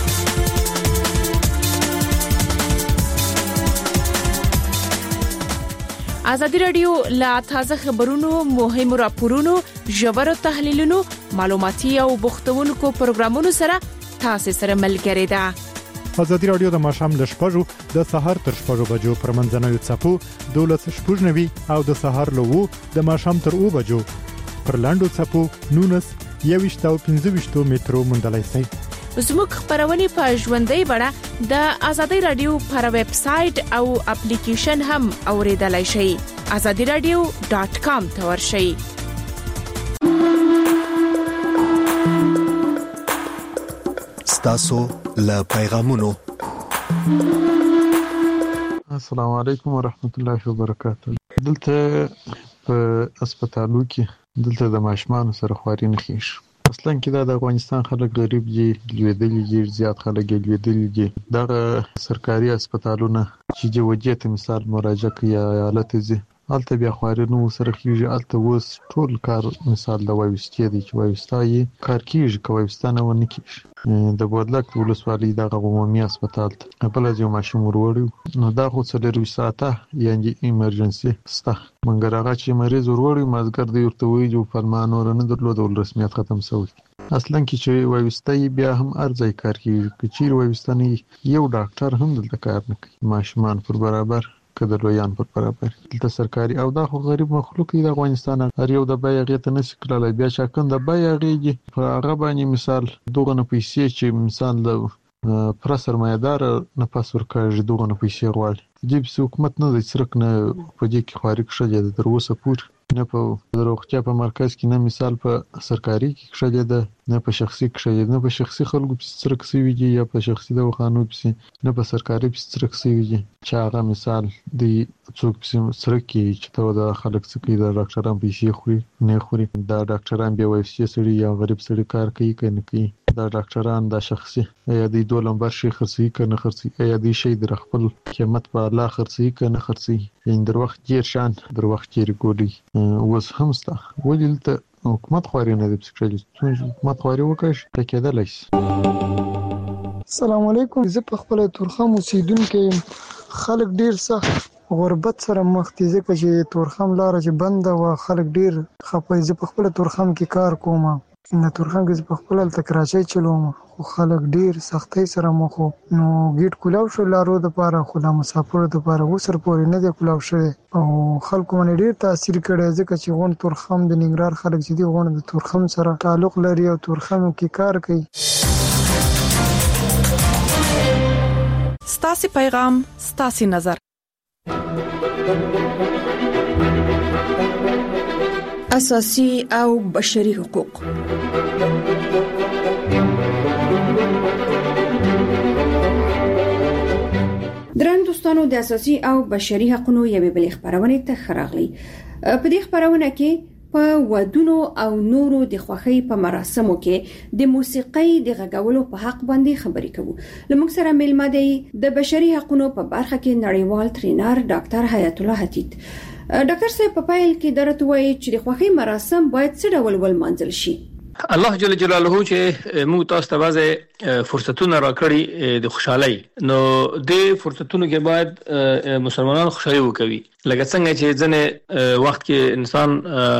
ازادي رادیو لا تازه خبرونو، مهمو راپورونو، ژورو تحلیلونو، معلوماتي او بوختونکو پروګرامونو سره تاسو سره ملګری ده. ازادي رادیو د ماښام ل شپږو د سهار تر شپږو بجو پر منځنوي څپو دولس شپږ نوي او د سهار له وو د ماښام تر اوه بجو پر لاندو څپو نونس یويشت او پنځه ویشت مترو موندلای شئ. زموږ خبرونه په ژوندۍ بڼه د ازادي رادیو پر ویب سټ او اپلیکیشن هم اوریدلای شئ. ازادي رادیو ډاٹ کام ته ورشئ. ستاسو له پیغامونو. السلام علیکم ورحمت الله وبرکاته. دلته په هسپتالو کې دلته د ماشومان سره خواري نه کیږي. اصلا کې دا د افغانستان خلک غریب دي، لویدلي دي، زیات خلک لویدلي دي. دغه سرکاري هسپتالونه چې د وجې ته مثال مراجعه کوي ایالت زی الته بیا خواري نو سره کیږي. الته اوس ټول کار مثال د وایستې دي چې وایستای کار کیږي، کوي وایستانه ونه کیږي. د بودلک ولسوالۍ دغه عمومي هسپتال ته بل ځای ماشوم وروړي، نو دا خو څلور ساعته یعنی ایمرجنسي ستا منګر هغه چې مریض وروړي مازګر دی ورته وی جو فرمان ور نه درلود ول رسمیت ختم شوی. اصلا کې چې وایستای بیا هم ارزای کار کیږي، چې وایستنی یو ډاکټر هم دلته کار نه کوي، ماشومان پر برابر کده لویان پر برابر. دلته سرکاري او دا خو غریب مخلوق دی د افغانستان، هر یو د بیاغه ته نشي کولای بیا چې کوم د بیاغه په هغه باندې مثال دوغه نه پیسې چې مثال د پر سرمایدار نه پاسور کاږي دوغه نه پیسې غواړي. دې حکومت نه د سرک نه په دې کې خارق شې د دروسه پور نه په روغتیا په مرکز کې نه مثال په سرکاري کې شته ده نه په شخصي کې شته نه په شخصي خلکو په سرک سوي دي یا په شخصي دواخانو په نه په سرکاري په سرک سوي دي چې هغه مثال دی څوک په سرک کې چې ته د خلک څخه د ډاکټرانو پیسې خوري نه خوري دا ډاکټران به وایي سړي یا غریب سړي کار کوي کنه کوي دا ډاکټران د شخصي یا د دوه لمبر شي خرڅي کنه خرڅي یا د شي د خپل قیمت په الله خرڅي کنه خرڅي ان در وخت ډیر شان در وخت ډیر ګولي وس همستا ولې حکومت خواري نه دي سپیشلیست حکومت خواري وکړي ته کېدلای شي. السلام علیکم. زه په خپل تورخم اوسیدونکو خلک ډیر سخت غربت سره مخ دي ځکه چې تورخم لار چې بنده و خلک ډیر خپه. زه په خپل تورخم کې کار کوم نه تورخم کې په خپل تل کراچۍ چلوم خو خلک ډیر سختۍ سره مخ نو ګیټ کولاو شو لارو د پاره خو د مسافرو د پاره وسر پورې نه دی کولاو شوی او خلکو باندې ډیر تاثیر کړی ځکه چې غون تورخم د ننګرهار خلک چې دی غون د تورخم سره تعلق لري او تورخم کې کار کوي. ستاسو پیغام ستاسو نظر اساسي او بشري حقوق. درن دوستانو د اساسي او بشري حقوقو یوې بلې خبرونه ته خراغلي. په دې خبرونه کې په ودونو او نورو د خوښۍ په مراسمو کې د موسیقۍ د غږولو په حق باندې خبرې کوو. لمونږ سره ملما دی د بشري حقوقو په برخه کې نړیوال ټرینر ډاکټر حیات الله حتیت. ډاکټر صاحب په پایل کې درته وایي چې د خوښۍ مراسم باید څه ډول ولمانځل شي؟ الله جل جلاله چې موږ تاسو ته وازه فرصتونه راکړي د خوشحالي نو د فرصتونو کې باید مسلمانان خوشحالي وکوي لکه څنګه چې ځنه وخت کې انسان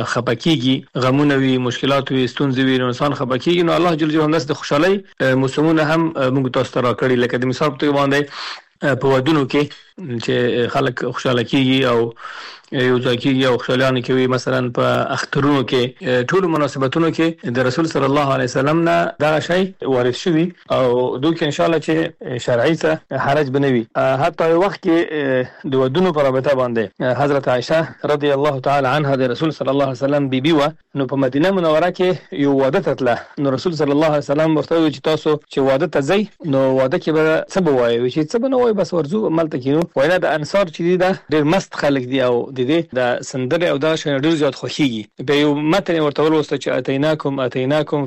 خپکیږي غمونه وي مشکلات وي ستونزې وي انسان خپکیږي نو الله جل جلاله د خوشحالي موسمونه هم موږ تاسو ته راکړي لکه د مثال په باندې په ودونو کې چې خلک خوشاله کیږي او یو ځای کېږي او خوشالیانه کوي مثلا په اخترونو کې ټول مناسبتونو کې د رسول صلی الله علیه وسلم نه دا شی وارد شوی او دوی ان شاء الله چې شرعي ته حرج بنوي. حتی وخت کې د ودونو په رابطه باندې حضرت عائشه رضی الله تعالی عنها د رسول صلی الله علیه وسلم بیبي و نو په مدینه منوره کې یو واده تتله نو رسول صلی الله علیه وسلم ورته وی چې تاسو چې واده ته ځئ نو واده کې به څه بوایي چې څه بنوي بس ورزو عملته کینو وینا د انصار چې دی دا ډېر مست خلک دي او د دې د سندره او دا شنه ډېر زیات خوشيږي به یو متن ورته ولوسته چې اتیناکم اتیناکم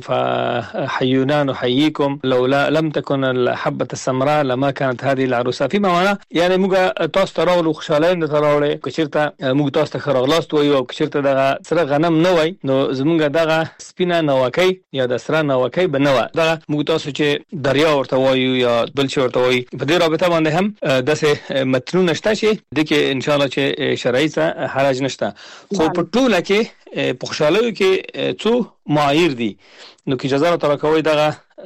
فحیونا نحییکم لولا لم تكن الحبه السمراء لما كانت هذه العروسه في معنا یعنی موږ تاسو ته راولو خوشاله نه تراولې کچرته موږ تاسو ته خراغلاست وایو او کچرته دغه سره غنم نه وای نو زمونږ دغه سپینه نوکای یا د سره نوکای بنوه دغه موږ تاسو چې دریا ورته وایو یا بل څه ورته وایي په دې رابطه باندې هم داسې متنونه شته چې د کې ان شاء الله چې شرعي ته حرج نشته خو په ټوله کې په خوشاله کې څو معایر دي نو کې اجازه را کوي دغه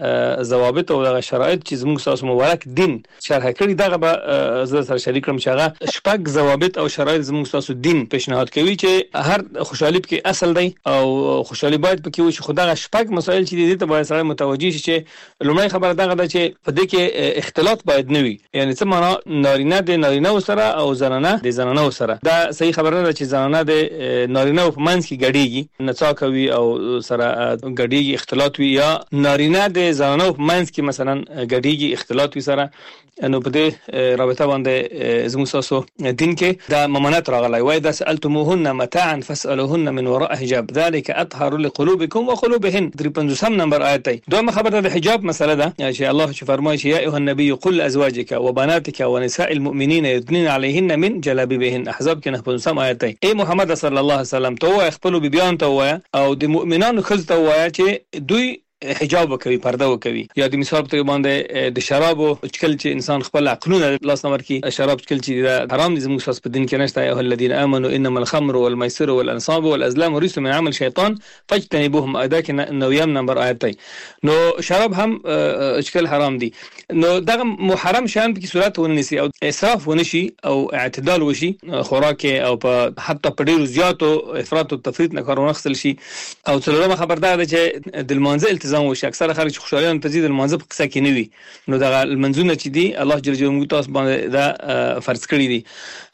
ضوابط او دغه شرایط چې زموږ ساسو مبارک دین شرح کړی دغه به زه سره شریک کړم چې هغه شپږ ضوابط او شرایط زموږ ساسو دین پیشنهاد کوي چې هر خوشحالي کې اصل دی او خوشحالي باید پکې وي چې خدای شپږ مسایل چې دي ته باید سره متوجي شي چې لومړی خبره دغه ده چې په دې کې اختلاط باید نه وي یعنی څه معنا نارینه د نارینه سره او زنانه د زنانه سره دا صحیح خبره ده چې زنانه د نارینه په منځ کې ګډيږي نڅا کوي او سره ګډيږي اختلاط وي یا نارینه د زنانو منځ کې مثلا ګډيږي اختلاط وي سره نو په دې رابطه باندې زموږ ساسو دین کې دا ممانعت راغلی وای دا سالتموهن متاعا فاسالوهن من وراء حجاب ذلك اطهر لقلوبكم وقلوبهن درې پنځوسم نمبر آیت دی دوه خبره د حجاب مسله ده چې الله چې فرمایي چې یا ایها النبي قل ازواجك وبناتك ونساء المؤمنين يدنين عليهن من جلابيبهن احزاب کې نه پنځوسم آیت دی اے محمد صلی الله علیه وسلم ته خپل بیان ته وای او د مؤمنانو خل ته وای چې دوی حجاب کوي پرده کوي یا د مثال په باندې د شراب او چکل چې انسان خپل عقلونه لاس نمبر کې شراب چکل چې حرام دي زموږ ساس په دین کې نشته ایه الذين امنوا انما الخمر والميسر والانصاب والازلام رجس من عمل شیطان فاجتنبوهم ادا کې نویم نمبر آیت دی نو شراب هم چکل حرام دي نو دغه محرم شان په صورت ونیسي او اسراف ونشي او اعتدال وشي خوراک او په حتی په ډیرو زیاتو افراط او تفریط نه کارونه خپل شي او څلورمه خبردار ده چې د منځل التزام وشي اکثر خلک خوشالیان تزيد المنځ په قصه کې نیوي نو دا المنځونه چې دي الله جل جلاله تاسو باندې دا فرض کړی دي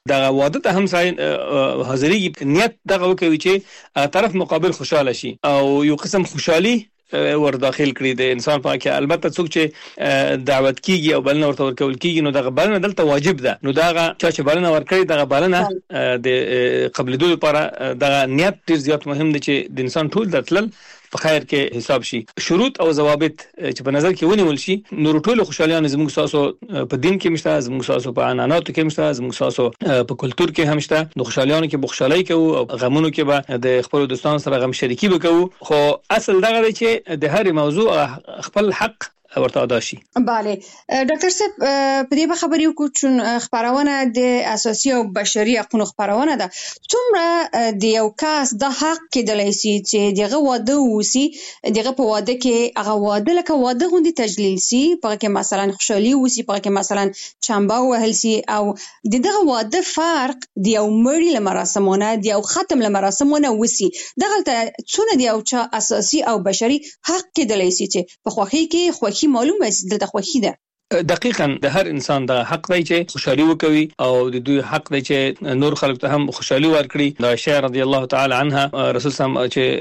دا واده ته هم سړی حاضرېږي نیت دغه وکوي چې طرف مقابل خوشاله شي او یو قسم خوشحالي ور داخل کړی د انسان په کې. البته څوک چې دعوت کیږي او بلنه ورته ورکول کیږي نو دغه بلنه دلته واجب ده، نو دغه چې بلنه ورکړي دغه بلنه د قبل دوی لپاره دغه نیت ډیر زیات مهم دی چې د انسان ټول دتل په خیر کې حساب شي. شروط او ضوابط چې په نظر کې ونیول شي نو ټول خوشالیان زموږ ساسو په دین کې مشته، زموږ ساسو په عنعناتو کې مشته، زموږ ساسو په کلچر کې هم شته. نو خوشالیان کې بخښلای کوو او غمونو کې به د خپل دوستانو سره غم شریکي وکړو، خو اصل دغه دی چې د هر موضوع خپل حق ورته ادا شي. bale ډاکټر صاحب په دې خبرې وکړو چې خبرونه د اساسي او بشري حقوقو خبرونه ده. څومره د یو کس د حق کې د لایسي چې دغه واده وسی دغه په واده کې هغه واده لکه واده غوندي تجلیل سي، په کې مثلا خوشحالي وسی، په کې مثلا چمبا وهل سي، او دغه واده فرق د یو مړي لمراسمونه د یو ختم لمراسمونه وسی. دغه څونه د یو چا اساسي او بشري حق کې د لایسي چې په خوخي کې خوخي معلومه دلته خوخي ده. دقیقاً د هر انسان د حق دی چې خوشحالي وکوي او د دوی حق دی چې نور خلک ته هم خوشحالي ورکړي. د عائشہ رضی الله تعالی عنها رسول سم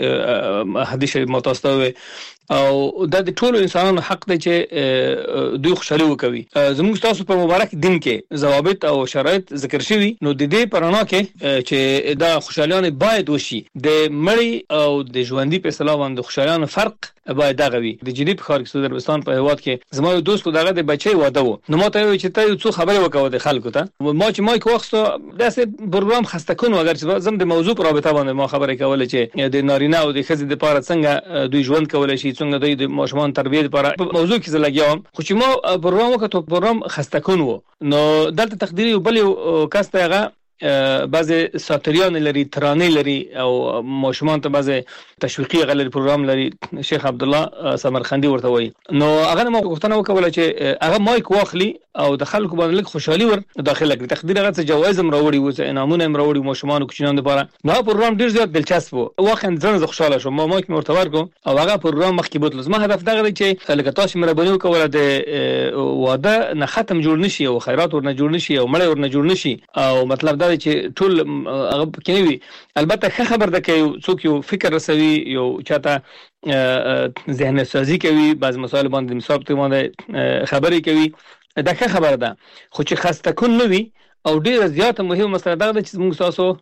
چې حدیث شریف متوسطه او د ټولو انسانانو حق دی چې دوی خوشحالي وکوي. زموږ تاسو په مبارک دین کې ضوابط او شرایط ذکر شوي، نو د دې پرانا کې چې دا خوشحالیان باید وشي. د مړی او د ژوندۍ په اصطلاح باندې خوشحالیان فرق باید دغه وي. د جدي په خارج سعودي عربستان په هواد کې زما یو دوست دغه د بچي واده وو، نو ما ته وی چې ته یو څه خبرې وکاو د خلکو ته. ما چې مایک واخستو داسې پروګرام خسته کون اگر چې زم د موضوع پر رابطه باندې ما خبرې کوله چې د نارینه او د ښځې د پاره څنګه دوی ژوند کولای شي، څنګه دوی د ماشومان تربیه لپاره موضوع کې زلګیام. خو چې ما پروګرام وکړو پروګرام خسته کون وو، نو دلته تقدیری بل یو کس ته هغه بعضی ساتریان لري، ترانه لري او ماشومان ته بعضی تشویقي غلل پروګرام لري، شیخ عبد الله سمرخندي ورته وایي. نو هغه ما غوښتنه وکوله چې هغه مایک واخلي او د خلکو باندې لږ خوشحالي ور داخله کړي. تقدیر هغه څه جوایز هم راوړي و، انعامونه هم راوړي ماشومان او کوچنیان لپاره. نو پروګرام ډیر زیات دلچسپ وو، واخا ځان زه خوشاله شوم. ما مایک مرته ورکو او هغه پروګرام مخکې بوتل. زما هدف دغه دی چې لکه تاسو مهرباني وکوله د واده نه ختم جوړ نشي او خیرات ورنه جوړ نشي او مړی ورنه جوړ نشي. او مطلب دا دی چې ټول هغه کې وي. البته ښه خبر ده کې څوک یو فکر رسوي، یو چاته ذهن سازي کوي، بعض مسائل باندې مثال ته باندې خبرې کوي، دا ښه خبره ده. خو چې خسته کون نه وي او ډیره زیاته مهمه مسله ده چې موږ تاسو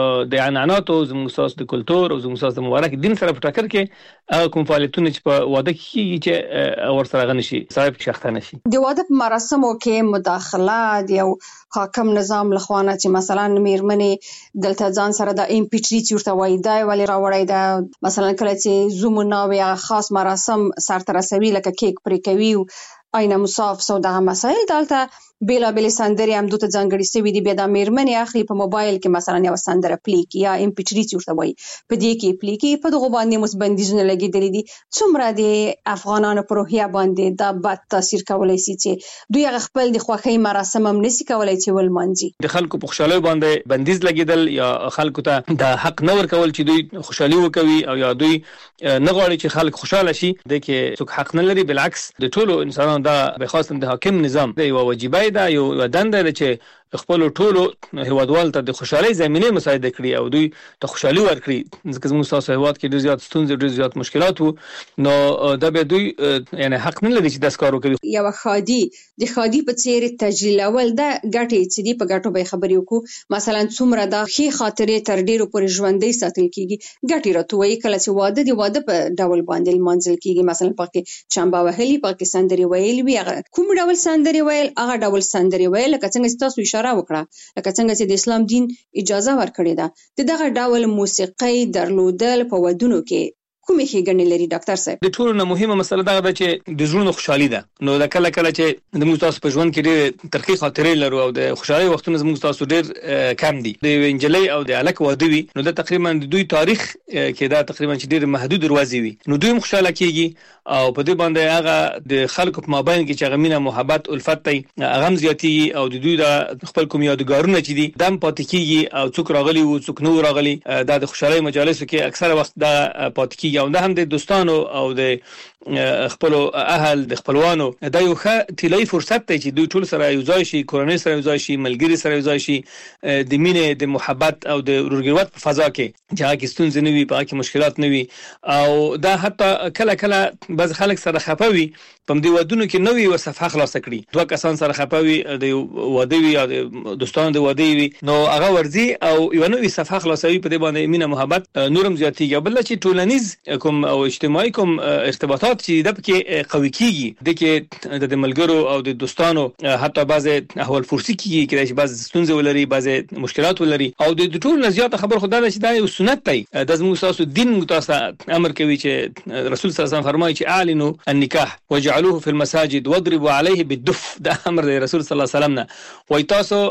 د عنعنات او زموږ ساس د کلچر او زموږ ساس د مبارک دین سره په ټکر کې کوم فعالیتونه چې په واده کې چې ور سره غنشي صاحب شخته نشي. د واده په مراسمو کې مداخله د یو حاکم نظام لخوانه چې مثلا میرمنې دلته ځان سره د ام پی تھری ورته وایي دا ولی راوړی دا، مثلا کله چې زومونه او خاص مراسم سره رسوي لکه کیک پرې کوي اینا مصاف سو دغه مسائل دلته بیلا بیل سندري هم دوته ځانګړي سوي دي. بیا د میرمنې اخلي په موبایل کې مثلا یو سندره پلی کی یا ام پی تھری ورته وایي، په دې کې پلی کی په دغه باندې مسبندیزونه لګیدلې دي. څومره د افغانانو پر روحیه باندې دا بد تاثیر کولای شي چې دوی خپل د خوښۍ مراسم هم نشي کولای چې ولمانځي. د خلکو په خوشاله باندې بندیز لګیدل یا خلکو ته د حق نه ورکول چې دوی خوشحالي وکوي او یا دوی نه غواړي چې خلک خوشاله شي، د کې څوک حق نه لري. بالعکس د ټولو انسانانو دا به خاصه د حاکم نظام دی یو واجبای دا یو دنده ده چې خپل ټولو هیوادوال ته د خوشحالي زمينه مساعده کړي او دوی ته خوشحالي ورکړي. ځکه موږ تاسو هیواد کې ډیر زیات ستونزې ډیر زیات مشکلات وو، نو دا به دوی یعنی حق نه لري چې د اسکارو کوي. یو خادي د خادي په څیر تجلیل اول دا ګټي چې دی په ګټو به خبرې وکړو. مثلا څومره د خي خاطرې تر ډیرو پر ژوندۍ ساتل کیږي. ګټي راتوي کله چې واده دی واده په ډول باندې منځل کیږي. مثلا پکې چمبا وهلي، پکې سندري ویل وی، کوم ډول سندري ویل هغه ډول سندري ویل لکه څنګه تاسو اشاره وکړه، لکه څنګه چې د اسلام دین اجازه ورکړې ده. د دغه ډول موسیقي درلودل په ودونو کې کومې ښېګڼې لري ډاکټر صاحب؟ د ټولو نه مهمه مسله دا ده چې د زړونو خوشحالي ده. نو د کله کله چې د موږ تاسو په ژوند کې ډېر ترخی خاطرې لرو او د خوشحالي وختونه زموږ تاسو ډېر کم دي. د انجلۍ او د الک واده وي نو دا تقریبا د دوی تاریخ کې دا تقریبا چې ډېر محدود دروازې وي، نو دوی خوشاله کیږي او په دې باندې هغه د خلکو په مابین کې چې غمینه محبت الفت ته هغه زیاتیږي او د دوی د خپل کوم یادګارونه چې دي دم پاتې کیږي او څوک راغلي او څوک نو راغلي. دا د خوشحالي مجالسو کې اکثره وخت دا پاتې کیږي او دا هم د دوستانو او د خپل اهل د خپلوانو دا یو ښه طلایي فرصت دی چې دوی ټول سره یو ځای شي، کورنۍ سره یو ځای شي، ملګري سره یو ځای شي، د مینې د محبت او د ورورګلوت په فضا کې چې هغه کې ستونزې نه وي، په هغه کې مشکلات نه وي. او دا حتی کله کله بعض خلک سره خفه وي په دې ودونو کې نوې و صفحه خلاص کړي، دوه کسان سره خفه وي د واده وي یا د دوستانو د واده وي، نو هغه ورځي او یو نوې صفحه خلاصوي، په دې باندې مینه محبت نورم زیاتېږي. بل چې ټولنیز کوم او اجتماعي کوم ارتباطات چې د پکې قوي کیږي، د کې د ملګرو او د دوستانو حتی بعض احوال فرسي کیږي چې بعض ستونزې ولري، بعض مشکلات ولري، او د ټول زیات خبر خدای چې دا یو سنت دی، د زموږ تاسو دین متاسه امر کوي چې رسول صلی الله علیه وسلم فرمایي چې اعلنوا النکاح وجعلوه في المساجد واضربوا عليه بالدف. دا امر دی رسول صلی الله علیه وسلم نه، وای تاسو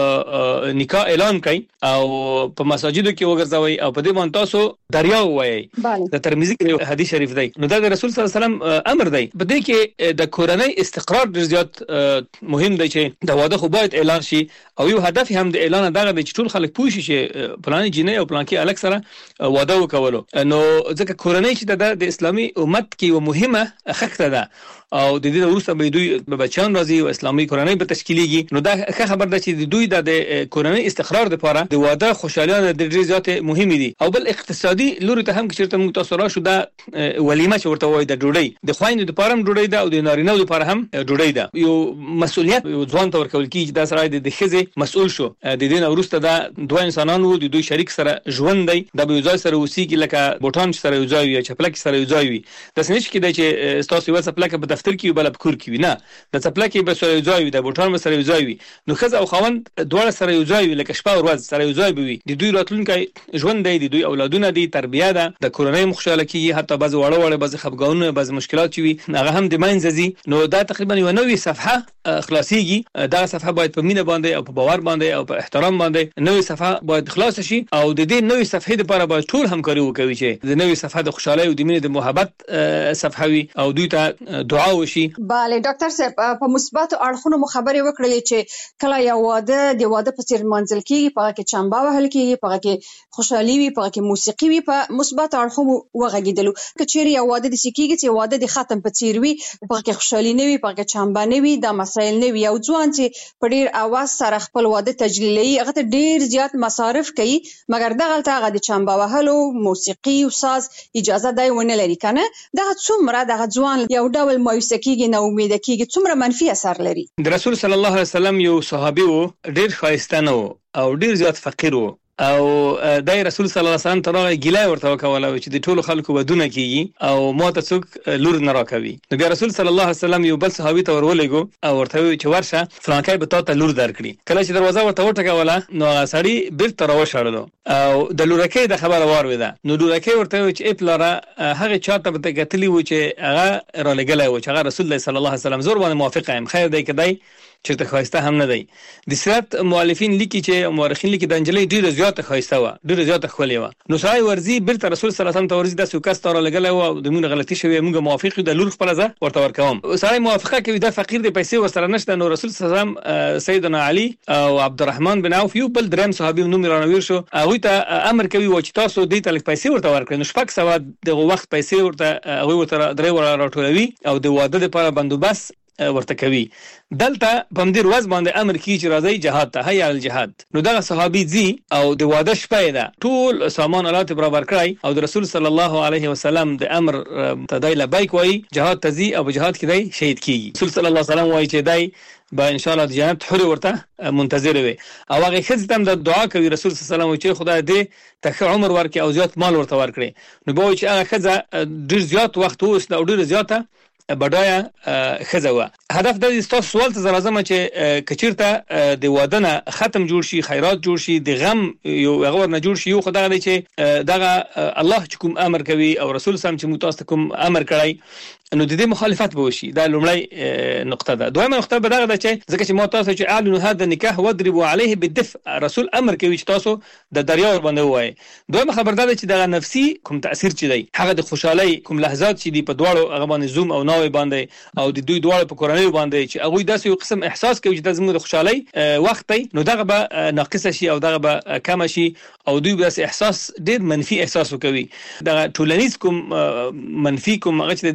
نکاح اعلان کړئ او په مساجدو کې وګرځوي او په دې باندې تاسو دریاو وایي. د ترمذی کې حدیث شریف دی. نو دا د رسول صلی الله علیه وسلم امر دی. په دې کې د کورنۍ استقرار ډیر زیات مهم دی چې د واده خو باید اعلان شي، او یو هدف هم د اعلان دغه دی چې ټول خلک پوه شي چې پلان جنې او پلان کې الګ سره واده وکولو. نو ځکه کورنۍ چې د اسلامي امت کې یو مهمه خښته ده او د دې وروسته به دوی به بچان راځي او اسلامي کورنۍ به تشکیلېږي. نو دا ښه خبر ده چې دوی د کورنۍ استقرار لپاره د واده خوشالیانه د ډېر زیات مهمه دي. او بل اقتصادي لوري ته هم چې موږ تاسو راشو دا ولیمه چې ورته وایي د ډوډۍ د خویندو لپاره هم ډوډۍ ده او د نارینه‌و لپاره هم ډوډۍ ده. یو مسؤلیت یو ځوان ته ورکول کیږي دا سره د ښځې مسؤل شو. د دې نه وروسته دا دوه انسانان وو، د دوی شریک سره ژوند دی، دا به یو ځای سره اوسېږي لکه بوټان سره یو ځای وي، چپلک سره یو ځای وي. داسې نه چې کېدای چې تاسو یو چپلک په دفتر کې بل په کور کې وي، نه د چپلک به سره یو ځای وي، د بوټان به سره یو ځای وي. نو ښځه او خاوند دواړه سره یو ځای وي، لکه شپه او ورځ سره یو ځای به وي. د دوی راتلونکی ژوند دی، د دوی اولادونه دي، تربیه ده، د کورنۍ مخشاله کیږي، حتی بعض وړه وړه بعض خفګانونه بعض مشکلات چې وي هغه هم د منځ ځي. نو دا تقریبا یو نوې صفحه خلاصيږي. دا صفحه باید په مینه باندې او په باور باندې او په احترام باندې نوې صفحه باید خلاص شي، او د دې نوې صفحې لپاره باید ټول همکاري وکړي چې د نوې صفحه د خوشحالي او د مینې د محبت صفحه وي او دوی ته دعا وشي. bale ډاکټر صاحب په مثبت اړخونو مو خبرې وکړې چې کله یو واده د واده په څیر منځل کیږي، په کې چمبا وهل کیږي، په کې خوشحالي وي، په کې موسیقي وي، په مثبت اړخونو وغږیدلو. کچېری یو واده د سکیږي چې واده د ختم په څیر وي، په کې خوشحالي نه وي، په کې چمبا نه وي، دا مسایل نه وي. او ځوان چې په ډیر اواز سره خپل واده تجلیلي، هغه ته ډیر زیات مصارف کوي، مګر دغه ته هغه د چمبا وهلو موسیقي او ساز اجازه دی ونه لري کنه. دا څومره د ځوان یو ډول مایوسه کیږي، نه امید کیږي، څومره منفي اثر لري. د رسول صلی الله علیه وسلم یو صحابي وو، ډیر ښایسته نه وو او ډیر زیات فقیر وو، او دای رسول صلی الله علیه وسلم ترغه ګیلای ورته وکوله چې د ټولو خلکو ودونه کیږي او ماته څوک لور نه راکوي. نو بیا رسول صلی الله علیه وسلم یو بل صحابي ته ورولېګو او ورته وی چې ورشه فلانکای به تاسو لور درکړي. کله چې دروازه ورته وټکوله نو سړی بیرته راوښړلو او د لورکې د خبره وارویده. نو لورکې ورته وی چې اپلاره هغه چاته به تکتلی و چې هغه را لګلای و چې هغه رسول الله صلی الله علیه وسلم زور باندې موافق یم، خیر دی کدی چې ته خواسته هم نه دی. د سیرت مؤلفین لیکي چې مورخین لیکي د انجلۍ ډیره زیاته خواسته و، ډیره زیاته خولې و. نو سړی ورزي بیرته رسول صلی الله علیه وسلم ته ورزي د سوکاس تر لګلای و، د مونږ غلطي شوی، مونږ موافق یو د لور خپل ځه ورته ورکوم. سړی موافقه کوي، د فقیر د پیسې ورسره نشته. نو رسول صلی الله علیه وسلم سیدنا علی او عبدالرحمن بن عوف یو بل دریم صحابي نوم رانویر شو، هغه ته امر کوي و چې تاسو دې تلک پیسې ورته ورکړئ. نو شپږ سوه دغه وخت پیسې ورته هغه ورته درې ور راټولوي او د واده لپاره بندوبست ورته کوي. دلته په مدیر وز باندې امر کی چې راځي جهاد ته، هيا الجهاد. نو دا صحابي زی او د واده شپه ده ټول سامان آلات برابر کړای او د رسول صلی الله علیه وسلم د امر تدای لبیک وای جهاد تزي او جهاد کې دی شهید کیږي. رسول صلی الله علیه وسلم وای چې دی با ان شاء الله د جنت حر ورته منتظر وي. او هغه خځه تم د دعا کوي رسول صلی الله علیه وسلم چې خدای دې ته عمر ورکړي او زیات مال ورته ورکړي. نو به چې هغه خځه ډیر زیات وخت اوس او ډیر زیاته بډایا خزه و. هدف د تاسو سوال ته زرازمه چې کچیرته د واده نه ختم جوړ شي، خیرات جوړ شي، د غم یو غور نه جوړ شي، یو خدای دی چې دغه الله چې کوم امر کوي او رسول سم چې متاسف کوم امر کړی نو د دې مخالفت به وشي. دا لومړی نقطه ده. دویمه نقطه به دغه ده چې ځکه چې ما تاسو چې اعلنوا هذا النکاح واضربوا عليه بالدفء، رسول امر کوي چې تاسو د دریا باندې وایي. دویمه خبر ده چې دغه نفسي کوم تاثیر چي دی، هغه د خوشحالي کوم لحظات چې دی په دواړو هغه باندې زوم او ناوي باندې او د دوی دواړو په کورنۍ باندې چې هغه داسې یو قسم احساس کوي چې د زموږ د خوشحالي وخت دی، نو دغه به ناقص شي او دغه به کم شي او دوی به احساس ډیر منفي احساس کوي. دغه ټولنیز کوم منفي کوم هغه چې د متاسفانه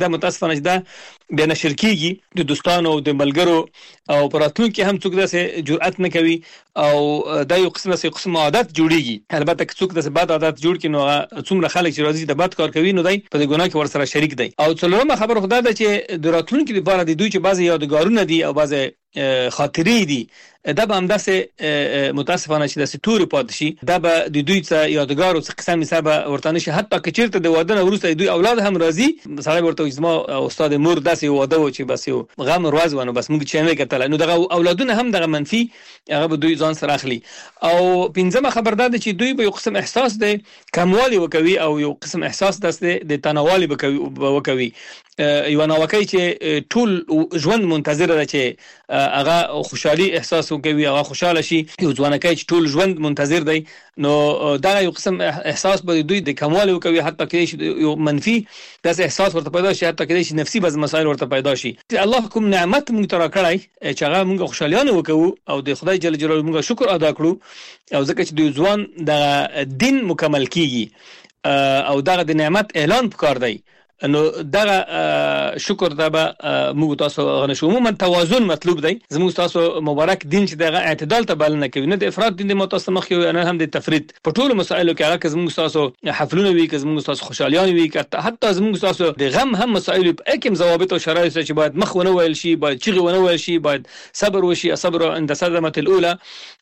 متاسفانه دا بیا نشر کیږي د دوستانو او د ملګرو او پراتونکو هم څوک داسې جرأت نه کوي او دا یو قسمه سي قسم عادت جوړیږي. البته که څوک داسې بد عادت جوړ کړي نو څومره خلک چې راځي د بد کار کوي نو دای په ګناه کې ورسره شریک دی. او څلورمه خبره خدای ده چې د راتلونکو لپاره د دوی چې بعضي یادګارونه دي او بعضي خاطرې دي دا به هم داسې متاسفانه چې داسې تورې پاتې شي دا به د دوی څخه یادګار او څه قسم حساب ورته نشي. حتی که چیرته د واده نه وروسته دوی اولاد هم راځي سړی ورته وایي زما استاد مور داسې واده و چې بس یو غم ورځ ونه بس موږ چې نه کتل نو دغه اولادونه هم دغه منفي هغه به دوی ځان سره اخلي. او پنځمه خبر ده چې دوی به یو قسم احساس دی کموالی وکوي او یو قسم احساس دسته د تنوالي وکوي یو ناوکي چې ټول ژوند منتظر ده چې هغه خوشحالي احساس وکوي هغه خوشاله شي. یو ځوانکای چې ټول ژوند منتظر دی نو دا یو قسم احساس به دوی د کمال وکوي حتی کې یو منفي داسې احساس ورته پیدا شي حتی کې چې نفسي بعض مسایل ورته پیدا شي. الله کوم نعمت موږ ترا کړای چې هغه موږ خوشالیانه وکړو او د خدای جل جلاله موږ شکر ادا کړو او ځکه چې د ځوان د دین مکمل کیږي او دغه د نعمت اعلان پکار دی نو دغه شکر دا به موږ تاسو غنښو. عموما توازن مطلوب دی. زموږ تاسو مبارک دین چې دغه اعتدال ته بلنه کوي نه د افراط دین د متاسمخ یو نه هم د تفرید په ټولو مسایلو کې هغه زموږ تاسو حفلونه وی که زموږ تاسو خوشالیان وی که حتی زموږ تاسو د غم هم مسایل په اکم ضوابط او شرایط چې باید مخ ونه ویل شي باید چیغه ونه ویل شي باید صبر وشي صبر عند صدمه الاولى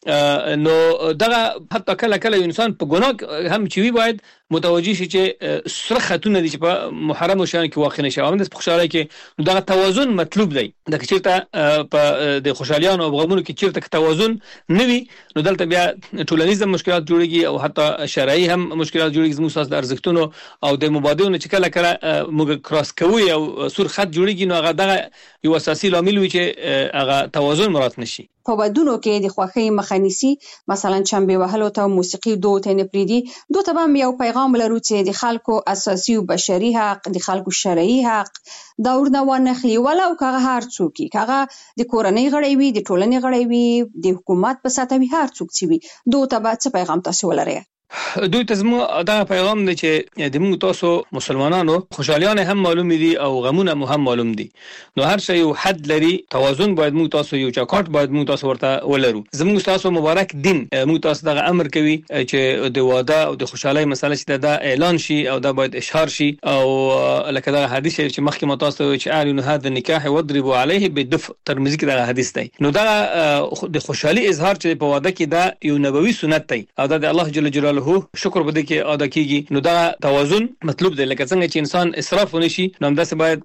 نو دغه حتی کله کله انسان په ګناه هم چوي باید متوجي شي چې سره خاتون دي چې په محرم شان کې واقع نشي او د خوشاله کې دغه توازن مطلوب دی. د چیرته په د خوشالیانو او غمونو کې چیرته توازن نوي نو دلته بیا ټولنیز مشکلات جوړيږي او حتی شرعي هم مشکلات جوړيږي. زموږ ساس د ارزښتونو او د مبادلونو چې کله کله موږ کراس کوي او سور خط جوړيږي نو هغه دغه یو اساسي لامل وي چې هغه توازن مراد نشي. په ودونو کې د خوښۍ مخنیسي مثلا چمبه وهلو ته موسیقي دوت نه پریدي دوت به یو پیغام لرو چې د خلکو اساسي او بشري حق د خلکو شرعي حق دا ورنه ونخلي ولا او کغه هر څوک کغه د کورنۍ غړي وي د ټولنې غړي وي د حکومت په ساته وي هر څوک چې وي دوت به څه پیغام تاسو ولرئ؟ دوی ته زمو دا پیغام دی چې د موږ تاسو مسلمانانو خوشالیان هم معلوم دي او غمونه هم معلوم دي نو هر شی یو حد لري توازن باید موږ تاسو یو چاکاټ باید موږ تاسو ورته ولرو. زموږ تاسو مبارک دین موږ تاسو دغه امر کوي چې د واده او د خوشحالي مسله چې دا اعلان شي او دا باید اشهار شي او لکه دا حدیث چې مخکې مو تاسو چې اعلن هذا النکاح واضربوا عليه بالدف ترمذی کې دا حدیث دی نو دا د خوشحالي اظهار چې په واده کې دا یو نبوي سنت دی او دا د الله جل جلاله له شکر بده کې ادا کیږي نو دا توازن مطلوب دی. لکه څنګه چې انسان اسراف ونشي نو همداسې باید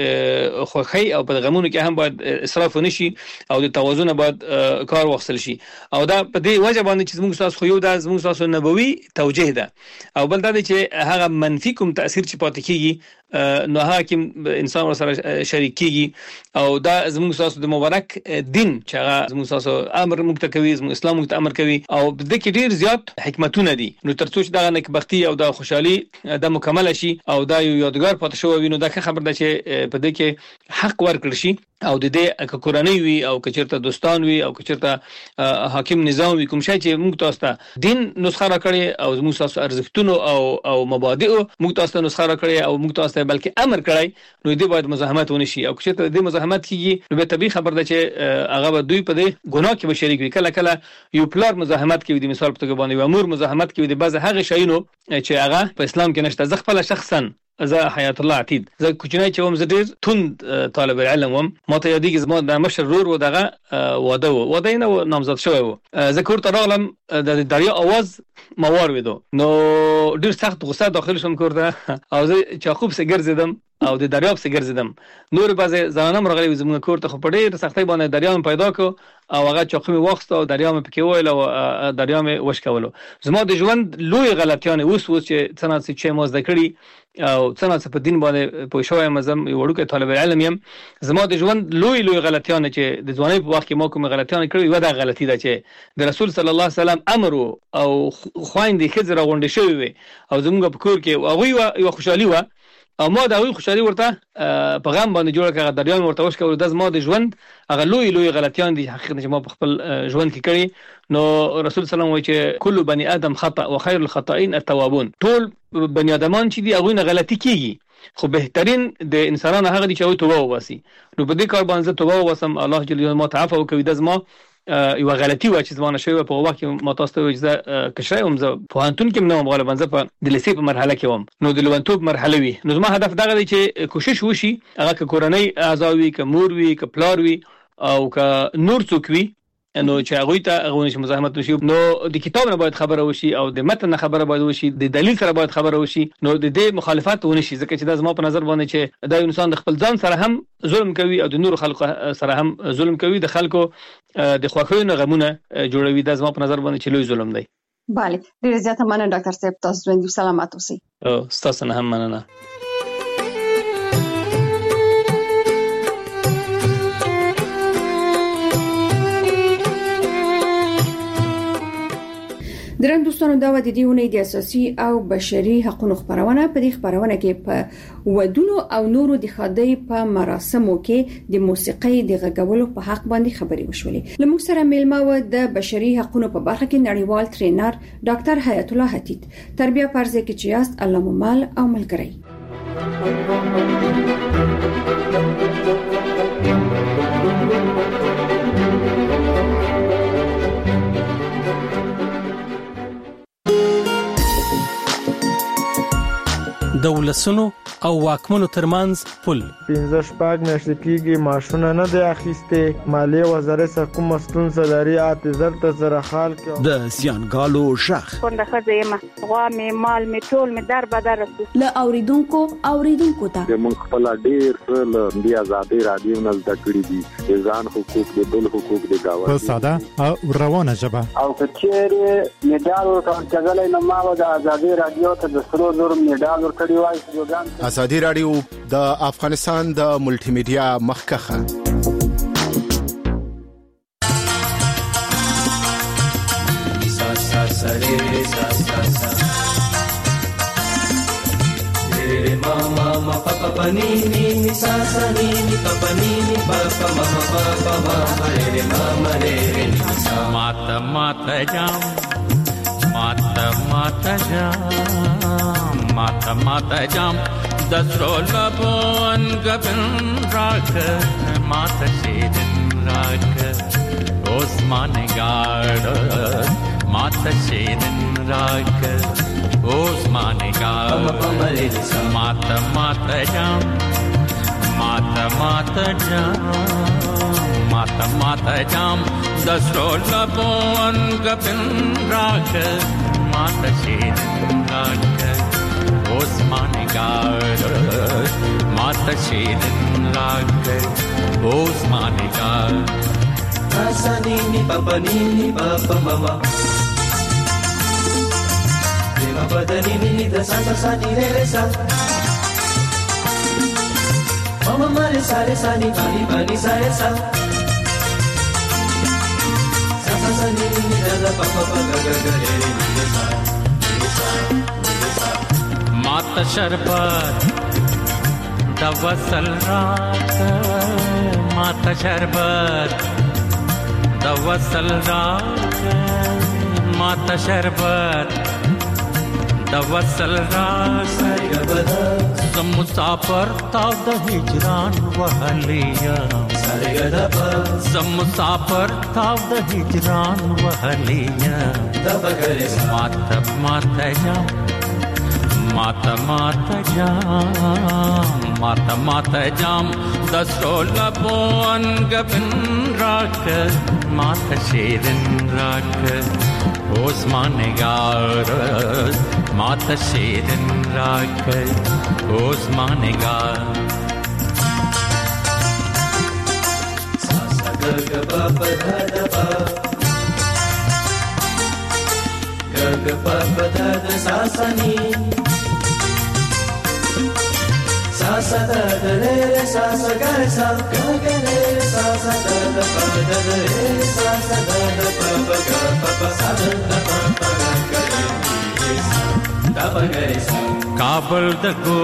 په خوښۍ او په غمونو کې هم باید اسراف ونشي او د توازن باید کار واخیستل شي او دا په دې وجه باندې چې زموږ تاسو خو یو دا زموږ تاسو نبوي توجیه ده او بل دا چې هغه منفي کوم تاثیر چې پاتې کیږي نو حاکم انسان سره شریک کیږي او دا زموږ تاسو د مبارک دین چې هغه زموږ تاسو امر موږ ته کوي زموږ اسلام موږ ته امر کوي او د دې کې ډیر زیات حکمتونه دي نو ترڅو چې دا نیکبختي او دا خوشحالي د مکمل شي او دا یو یادګار پاتې شو وینو دا خبر ده چې په دې کې حق ورکړ شي او د دې کورنۍ وي او کچرته دوستان وي او کچرته حاکم نظام وي کوم شي چې موږ تاسو ته دین نسخه راکړي او موږ تاسو ارزښتونو او او مبادئ موږ تاسو ته نسخه راکړي او موږ تاسو ته بلکې امر کړی نو دې باید مزاحمت ونشي او کچرته دې مزاحمت کیږي نو به طبيعي خبر ده چې هغه به دوی په دې ګناه کې شریک وي. کله کله یو پلار مزاحمت کوي د مثال په توګه باندې امور مزاحمت کوي د بعض هغه شایونو چې هغه په اسلام کې نشته. زه خپل شخصا زه حیات الله عتید زه کوچنی چې وم زه ډیر توند طالب علم وم ما ته یادېږي زما د مشر ورور و دغه واده و واده نه نامزد شوی و زه کور ته راغلم د دریا اواز ما واورېدو نو ډیر سخت غوسه داخل شوم کور ته او زه چاقوب سره ګرځیدم او د دریاب سره ګرځیدم نور بعضی ځانم راغلی زموږ کور ته خو په ډیر سختۍ باندې دریاب پیدا کو او هغه چاقو می واخست او دریاب پکې ویل او دریاب وشکولو. زما د ژوند لوی غلطیان اوس اوس چې څنګه چې مو زده کړی او څنګه په دین باندې پوه شوی مزم وړوکه طالب علم يم زما د ژوند لوی لوی غلطیان چې د ځوانۍ په وخت کې ما کوم غلطیان کړی و دا غلطی ده چې د رسول صلی الله علیه وسلم امر او خويندې خزر غونډې شوی وي او زموږ په کور کې هغه یو خوشحالي و او ما دا وی خوشحالي ورته په غم باندې جوړ کړه دریان ورته وښ کول د زما د ژوند هغه لوی لوی غلطیان دي حقیقت چې ما په خپل ژوند کې کړی نو رسول صلی الله علیه وسلم وایي چې کل بني ادم خطا وخير الخطائين التوابون ټول بني ادمان چې دي هغه نه غلطي کیږي خو بهترین د انسانانو هغه دي چې او توبه وباسي. نو په دې کار باندې توبه وباسم، الله جل جلاله ما تعفو کوي د زما یو غلطي و چې زمانه شوی په وخت کې ما تاسو ته اجازه کشای هم زه په انتون کې نو غالبا زه په د لیسې په مرحله کې وم، نو د لونتوب مرحله وی. نو زما هدف دغه دی چې کوشش وشي هغه ک کورنۍ اعضاء وي، ک مور وي، ک پلار وي او ک نور څوک وي، نو چې هغه ته هغه نشي مزاحمت وشي. نو د کتاب نه باید خبره وشي او د متن نه خبره باید وشي، د دلیل سره باید خبره وشي. نو د دې مخالفت ونشي، ځکه چې دا زما په نظر باندې چې دا انسان د خپل ځان سره هم ظلم کوي او د نور خلکو سره هم ظلم کوي، د خلکو د خوښیو نه غمونه جوړوي. دا زما په نظر باندې چې لوی ظلم دی. bale ډیر زیاته مننه ډاکټر صاحب، تاسو ژوندۍ سلامات اوسئ. او تاسو نه هم مننه. درن دوستانو دا و د دیونه د اساسي او بشري حقوقو خبرونه. په دې خبرونه کې په ودونو او نورو د خدای په مراسمو کې د موسیقي د غږولو په حق باندې خبري وشولې. لموږ سره میلمه و د بشري حقوقو په برخه کې نړیوال ټرینر ډاکټر حیات الله حتیت. تربیه پرځه کې چې یاست الله مو مال او ملګری. د ولسونو او واکمنو ترمنځ پل پنځه شپږ میاشتې کېږي ماشونه نه دی اخیسته. مالیه وزارت څخه کوم ستونزه لري اته زر زره خال کې د سیانګالو شخ څنګه خځه یم غوا می مال می ټول می در بدر ل اوریدونکو اوریدونکو ته موږ خپل ډیر له دی آزادي رادیو نه زده کړی دي، ځان حقوق د بل حقوق د گاوند په ساده او روانه ژبه. او کچېره میډال ورکړل کېدل نو ما د آزادي رادیو ته د سرو زر میډال ورکړی وای. آزادي رادیو د افغانستان د ملټي میډیا مخکخه. سا سا سره سا سا سا رے ما ما ما پا پا پا نی نی نی سا سا نی نی پا پا نی نی پا پا ما ما پا پا ما رے ما ما رے رے نی سا. ماتا ماتا جام ماتا ماتا جام ماتا ماتا جام دسرو لبون گبن راک ماتا شیدن راک عثمان گارد ماتا شیدن راک عثمان گارد ماتا ماتا جام ماتا ماتا جام ماتا ماتا جام دسرو لبون گبن راک ماتا شیدن راک عثمان گارد ماتا شیدن راک عثمان گارد. سا نی نی پا پا نی نی پا پا ماما ری ما پا دا نی نی نی دا سا سا سا نی رے رے سا ماما ما رے سا رے سا نی پا نی پا نی سا رے سا سا سا سا نی نی نی دا دا پا پا پا گا گا گا رے رے نی سا نی سا نی سا. ماتا شربت د وصل رات ماتا شربت د وصل رات ماتا شربت د وصل رات زم مسافر تا د هجران وهلیا زم مسافر تا د هجران وهلیا. ماتا ماتا جام ماتا ماتا جام ماتا ماتا جام دسرو لبون گبن راک ماتا شیرن راک عثمان گارد ماتا شیرن راک عثمان گارد. ساسا گرگ پاپا دادا پا گرگ پاپا دادا ساسا نی sa sa da da re re sa sa ga re sa ga ga re re sa sa da da pa da da re sa sa da da pa pa ga pa pa sa da da pa pa ga ga re sa da pa ga re sa. काबल द गो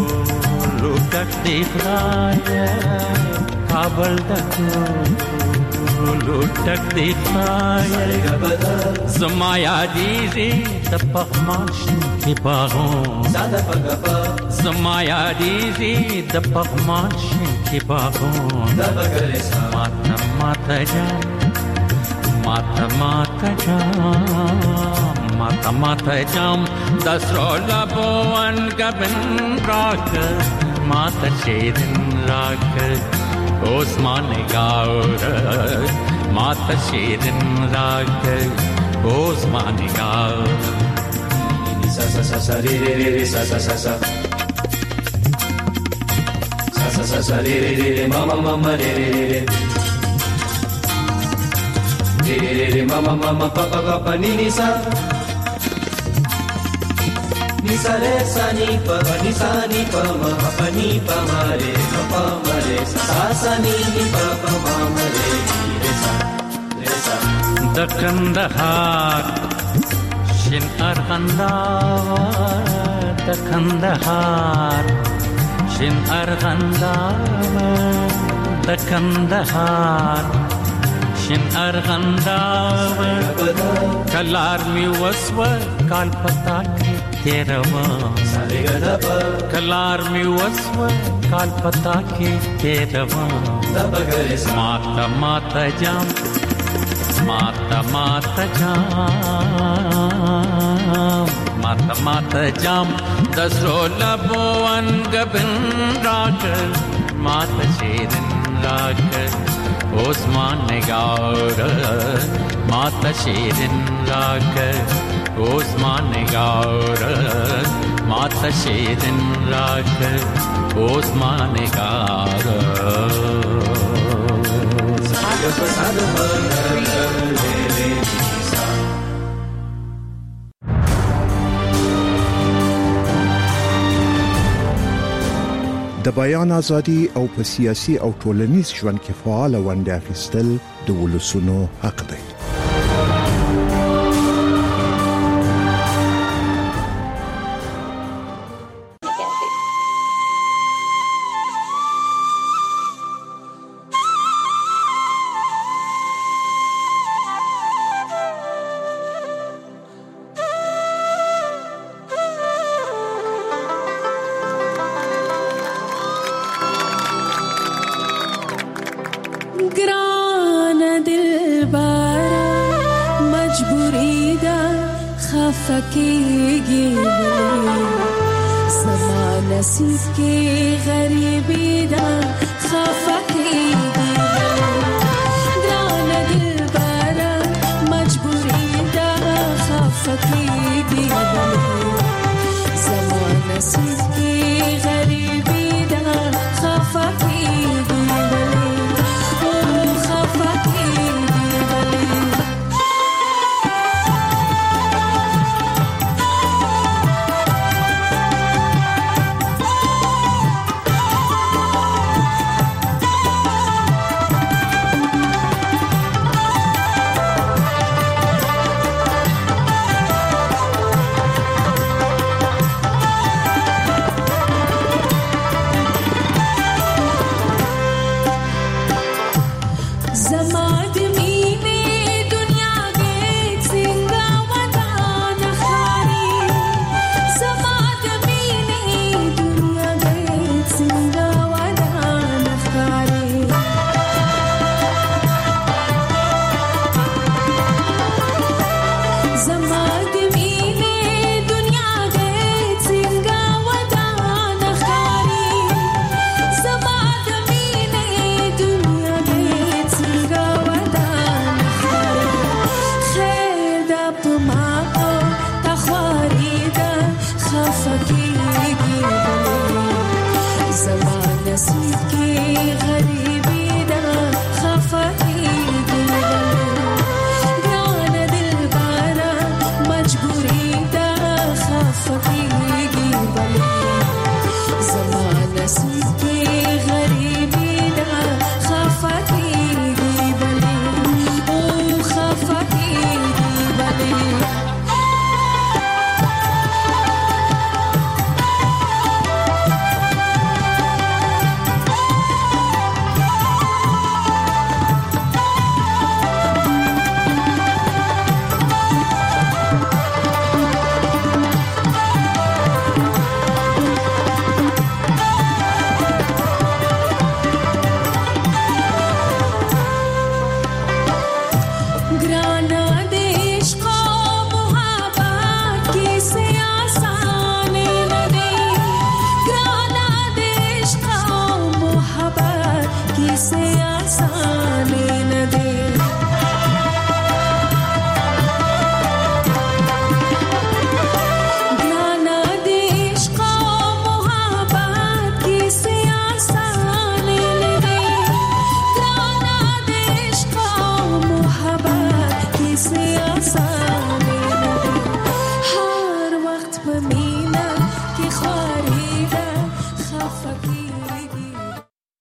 लुटक दिखलाया काबल द गो لوټک دی خای زما یادېږي د پخماش کې باغون زما یادېږي د پخماش کې باغون ماته ماته جام ماته ماته جام ماته ماته جام دسرو لبو انگبن راک ماته شیرین راک عثمان گاور ماته شیرین راک عثمان گاور سا سا سا سا ری ری ری سا سا سا سا سا سا سا سا ری ری ری ماما ماما ری ری ری ری ری ری ماما ماما پاپا پاپا نی نی سا نی سا رے سا نی پا نی سا نی پا ما پا نی پا ما رے پا ما رے سا سا نی نی پا پا ما ما رے رے سا رے سا د کندهار شین ارغنداور د کندهار شین ارغنداور د کندهار شین ارغنداور کلار می وسو کال پتا کې تیروا کلار می وسو کال پتا کې تیروا ماتا ماتا جام ماتا ماتا جام ماتا ماتا جام دسرو لبو انگبن راک ماتا شیرین راک عثمان نگار ماتا شیرین راک عثمان نگار ماتا شیرین راک عثمان نگار د بیان ازادي او په سیاسي او ټولنیز ژوند کې فعال ونډه اخیستل د ولسونو حق دی. नसीब के गरीबी दा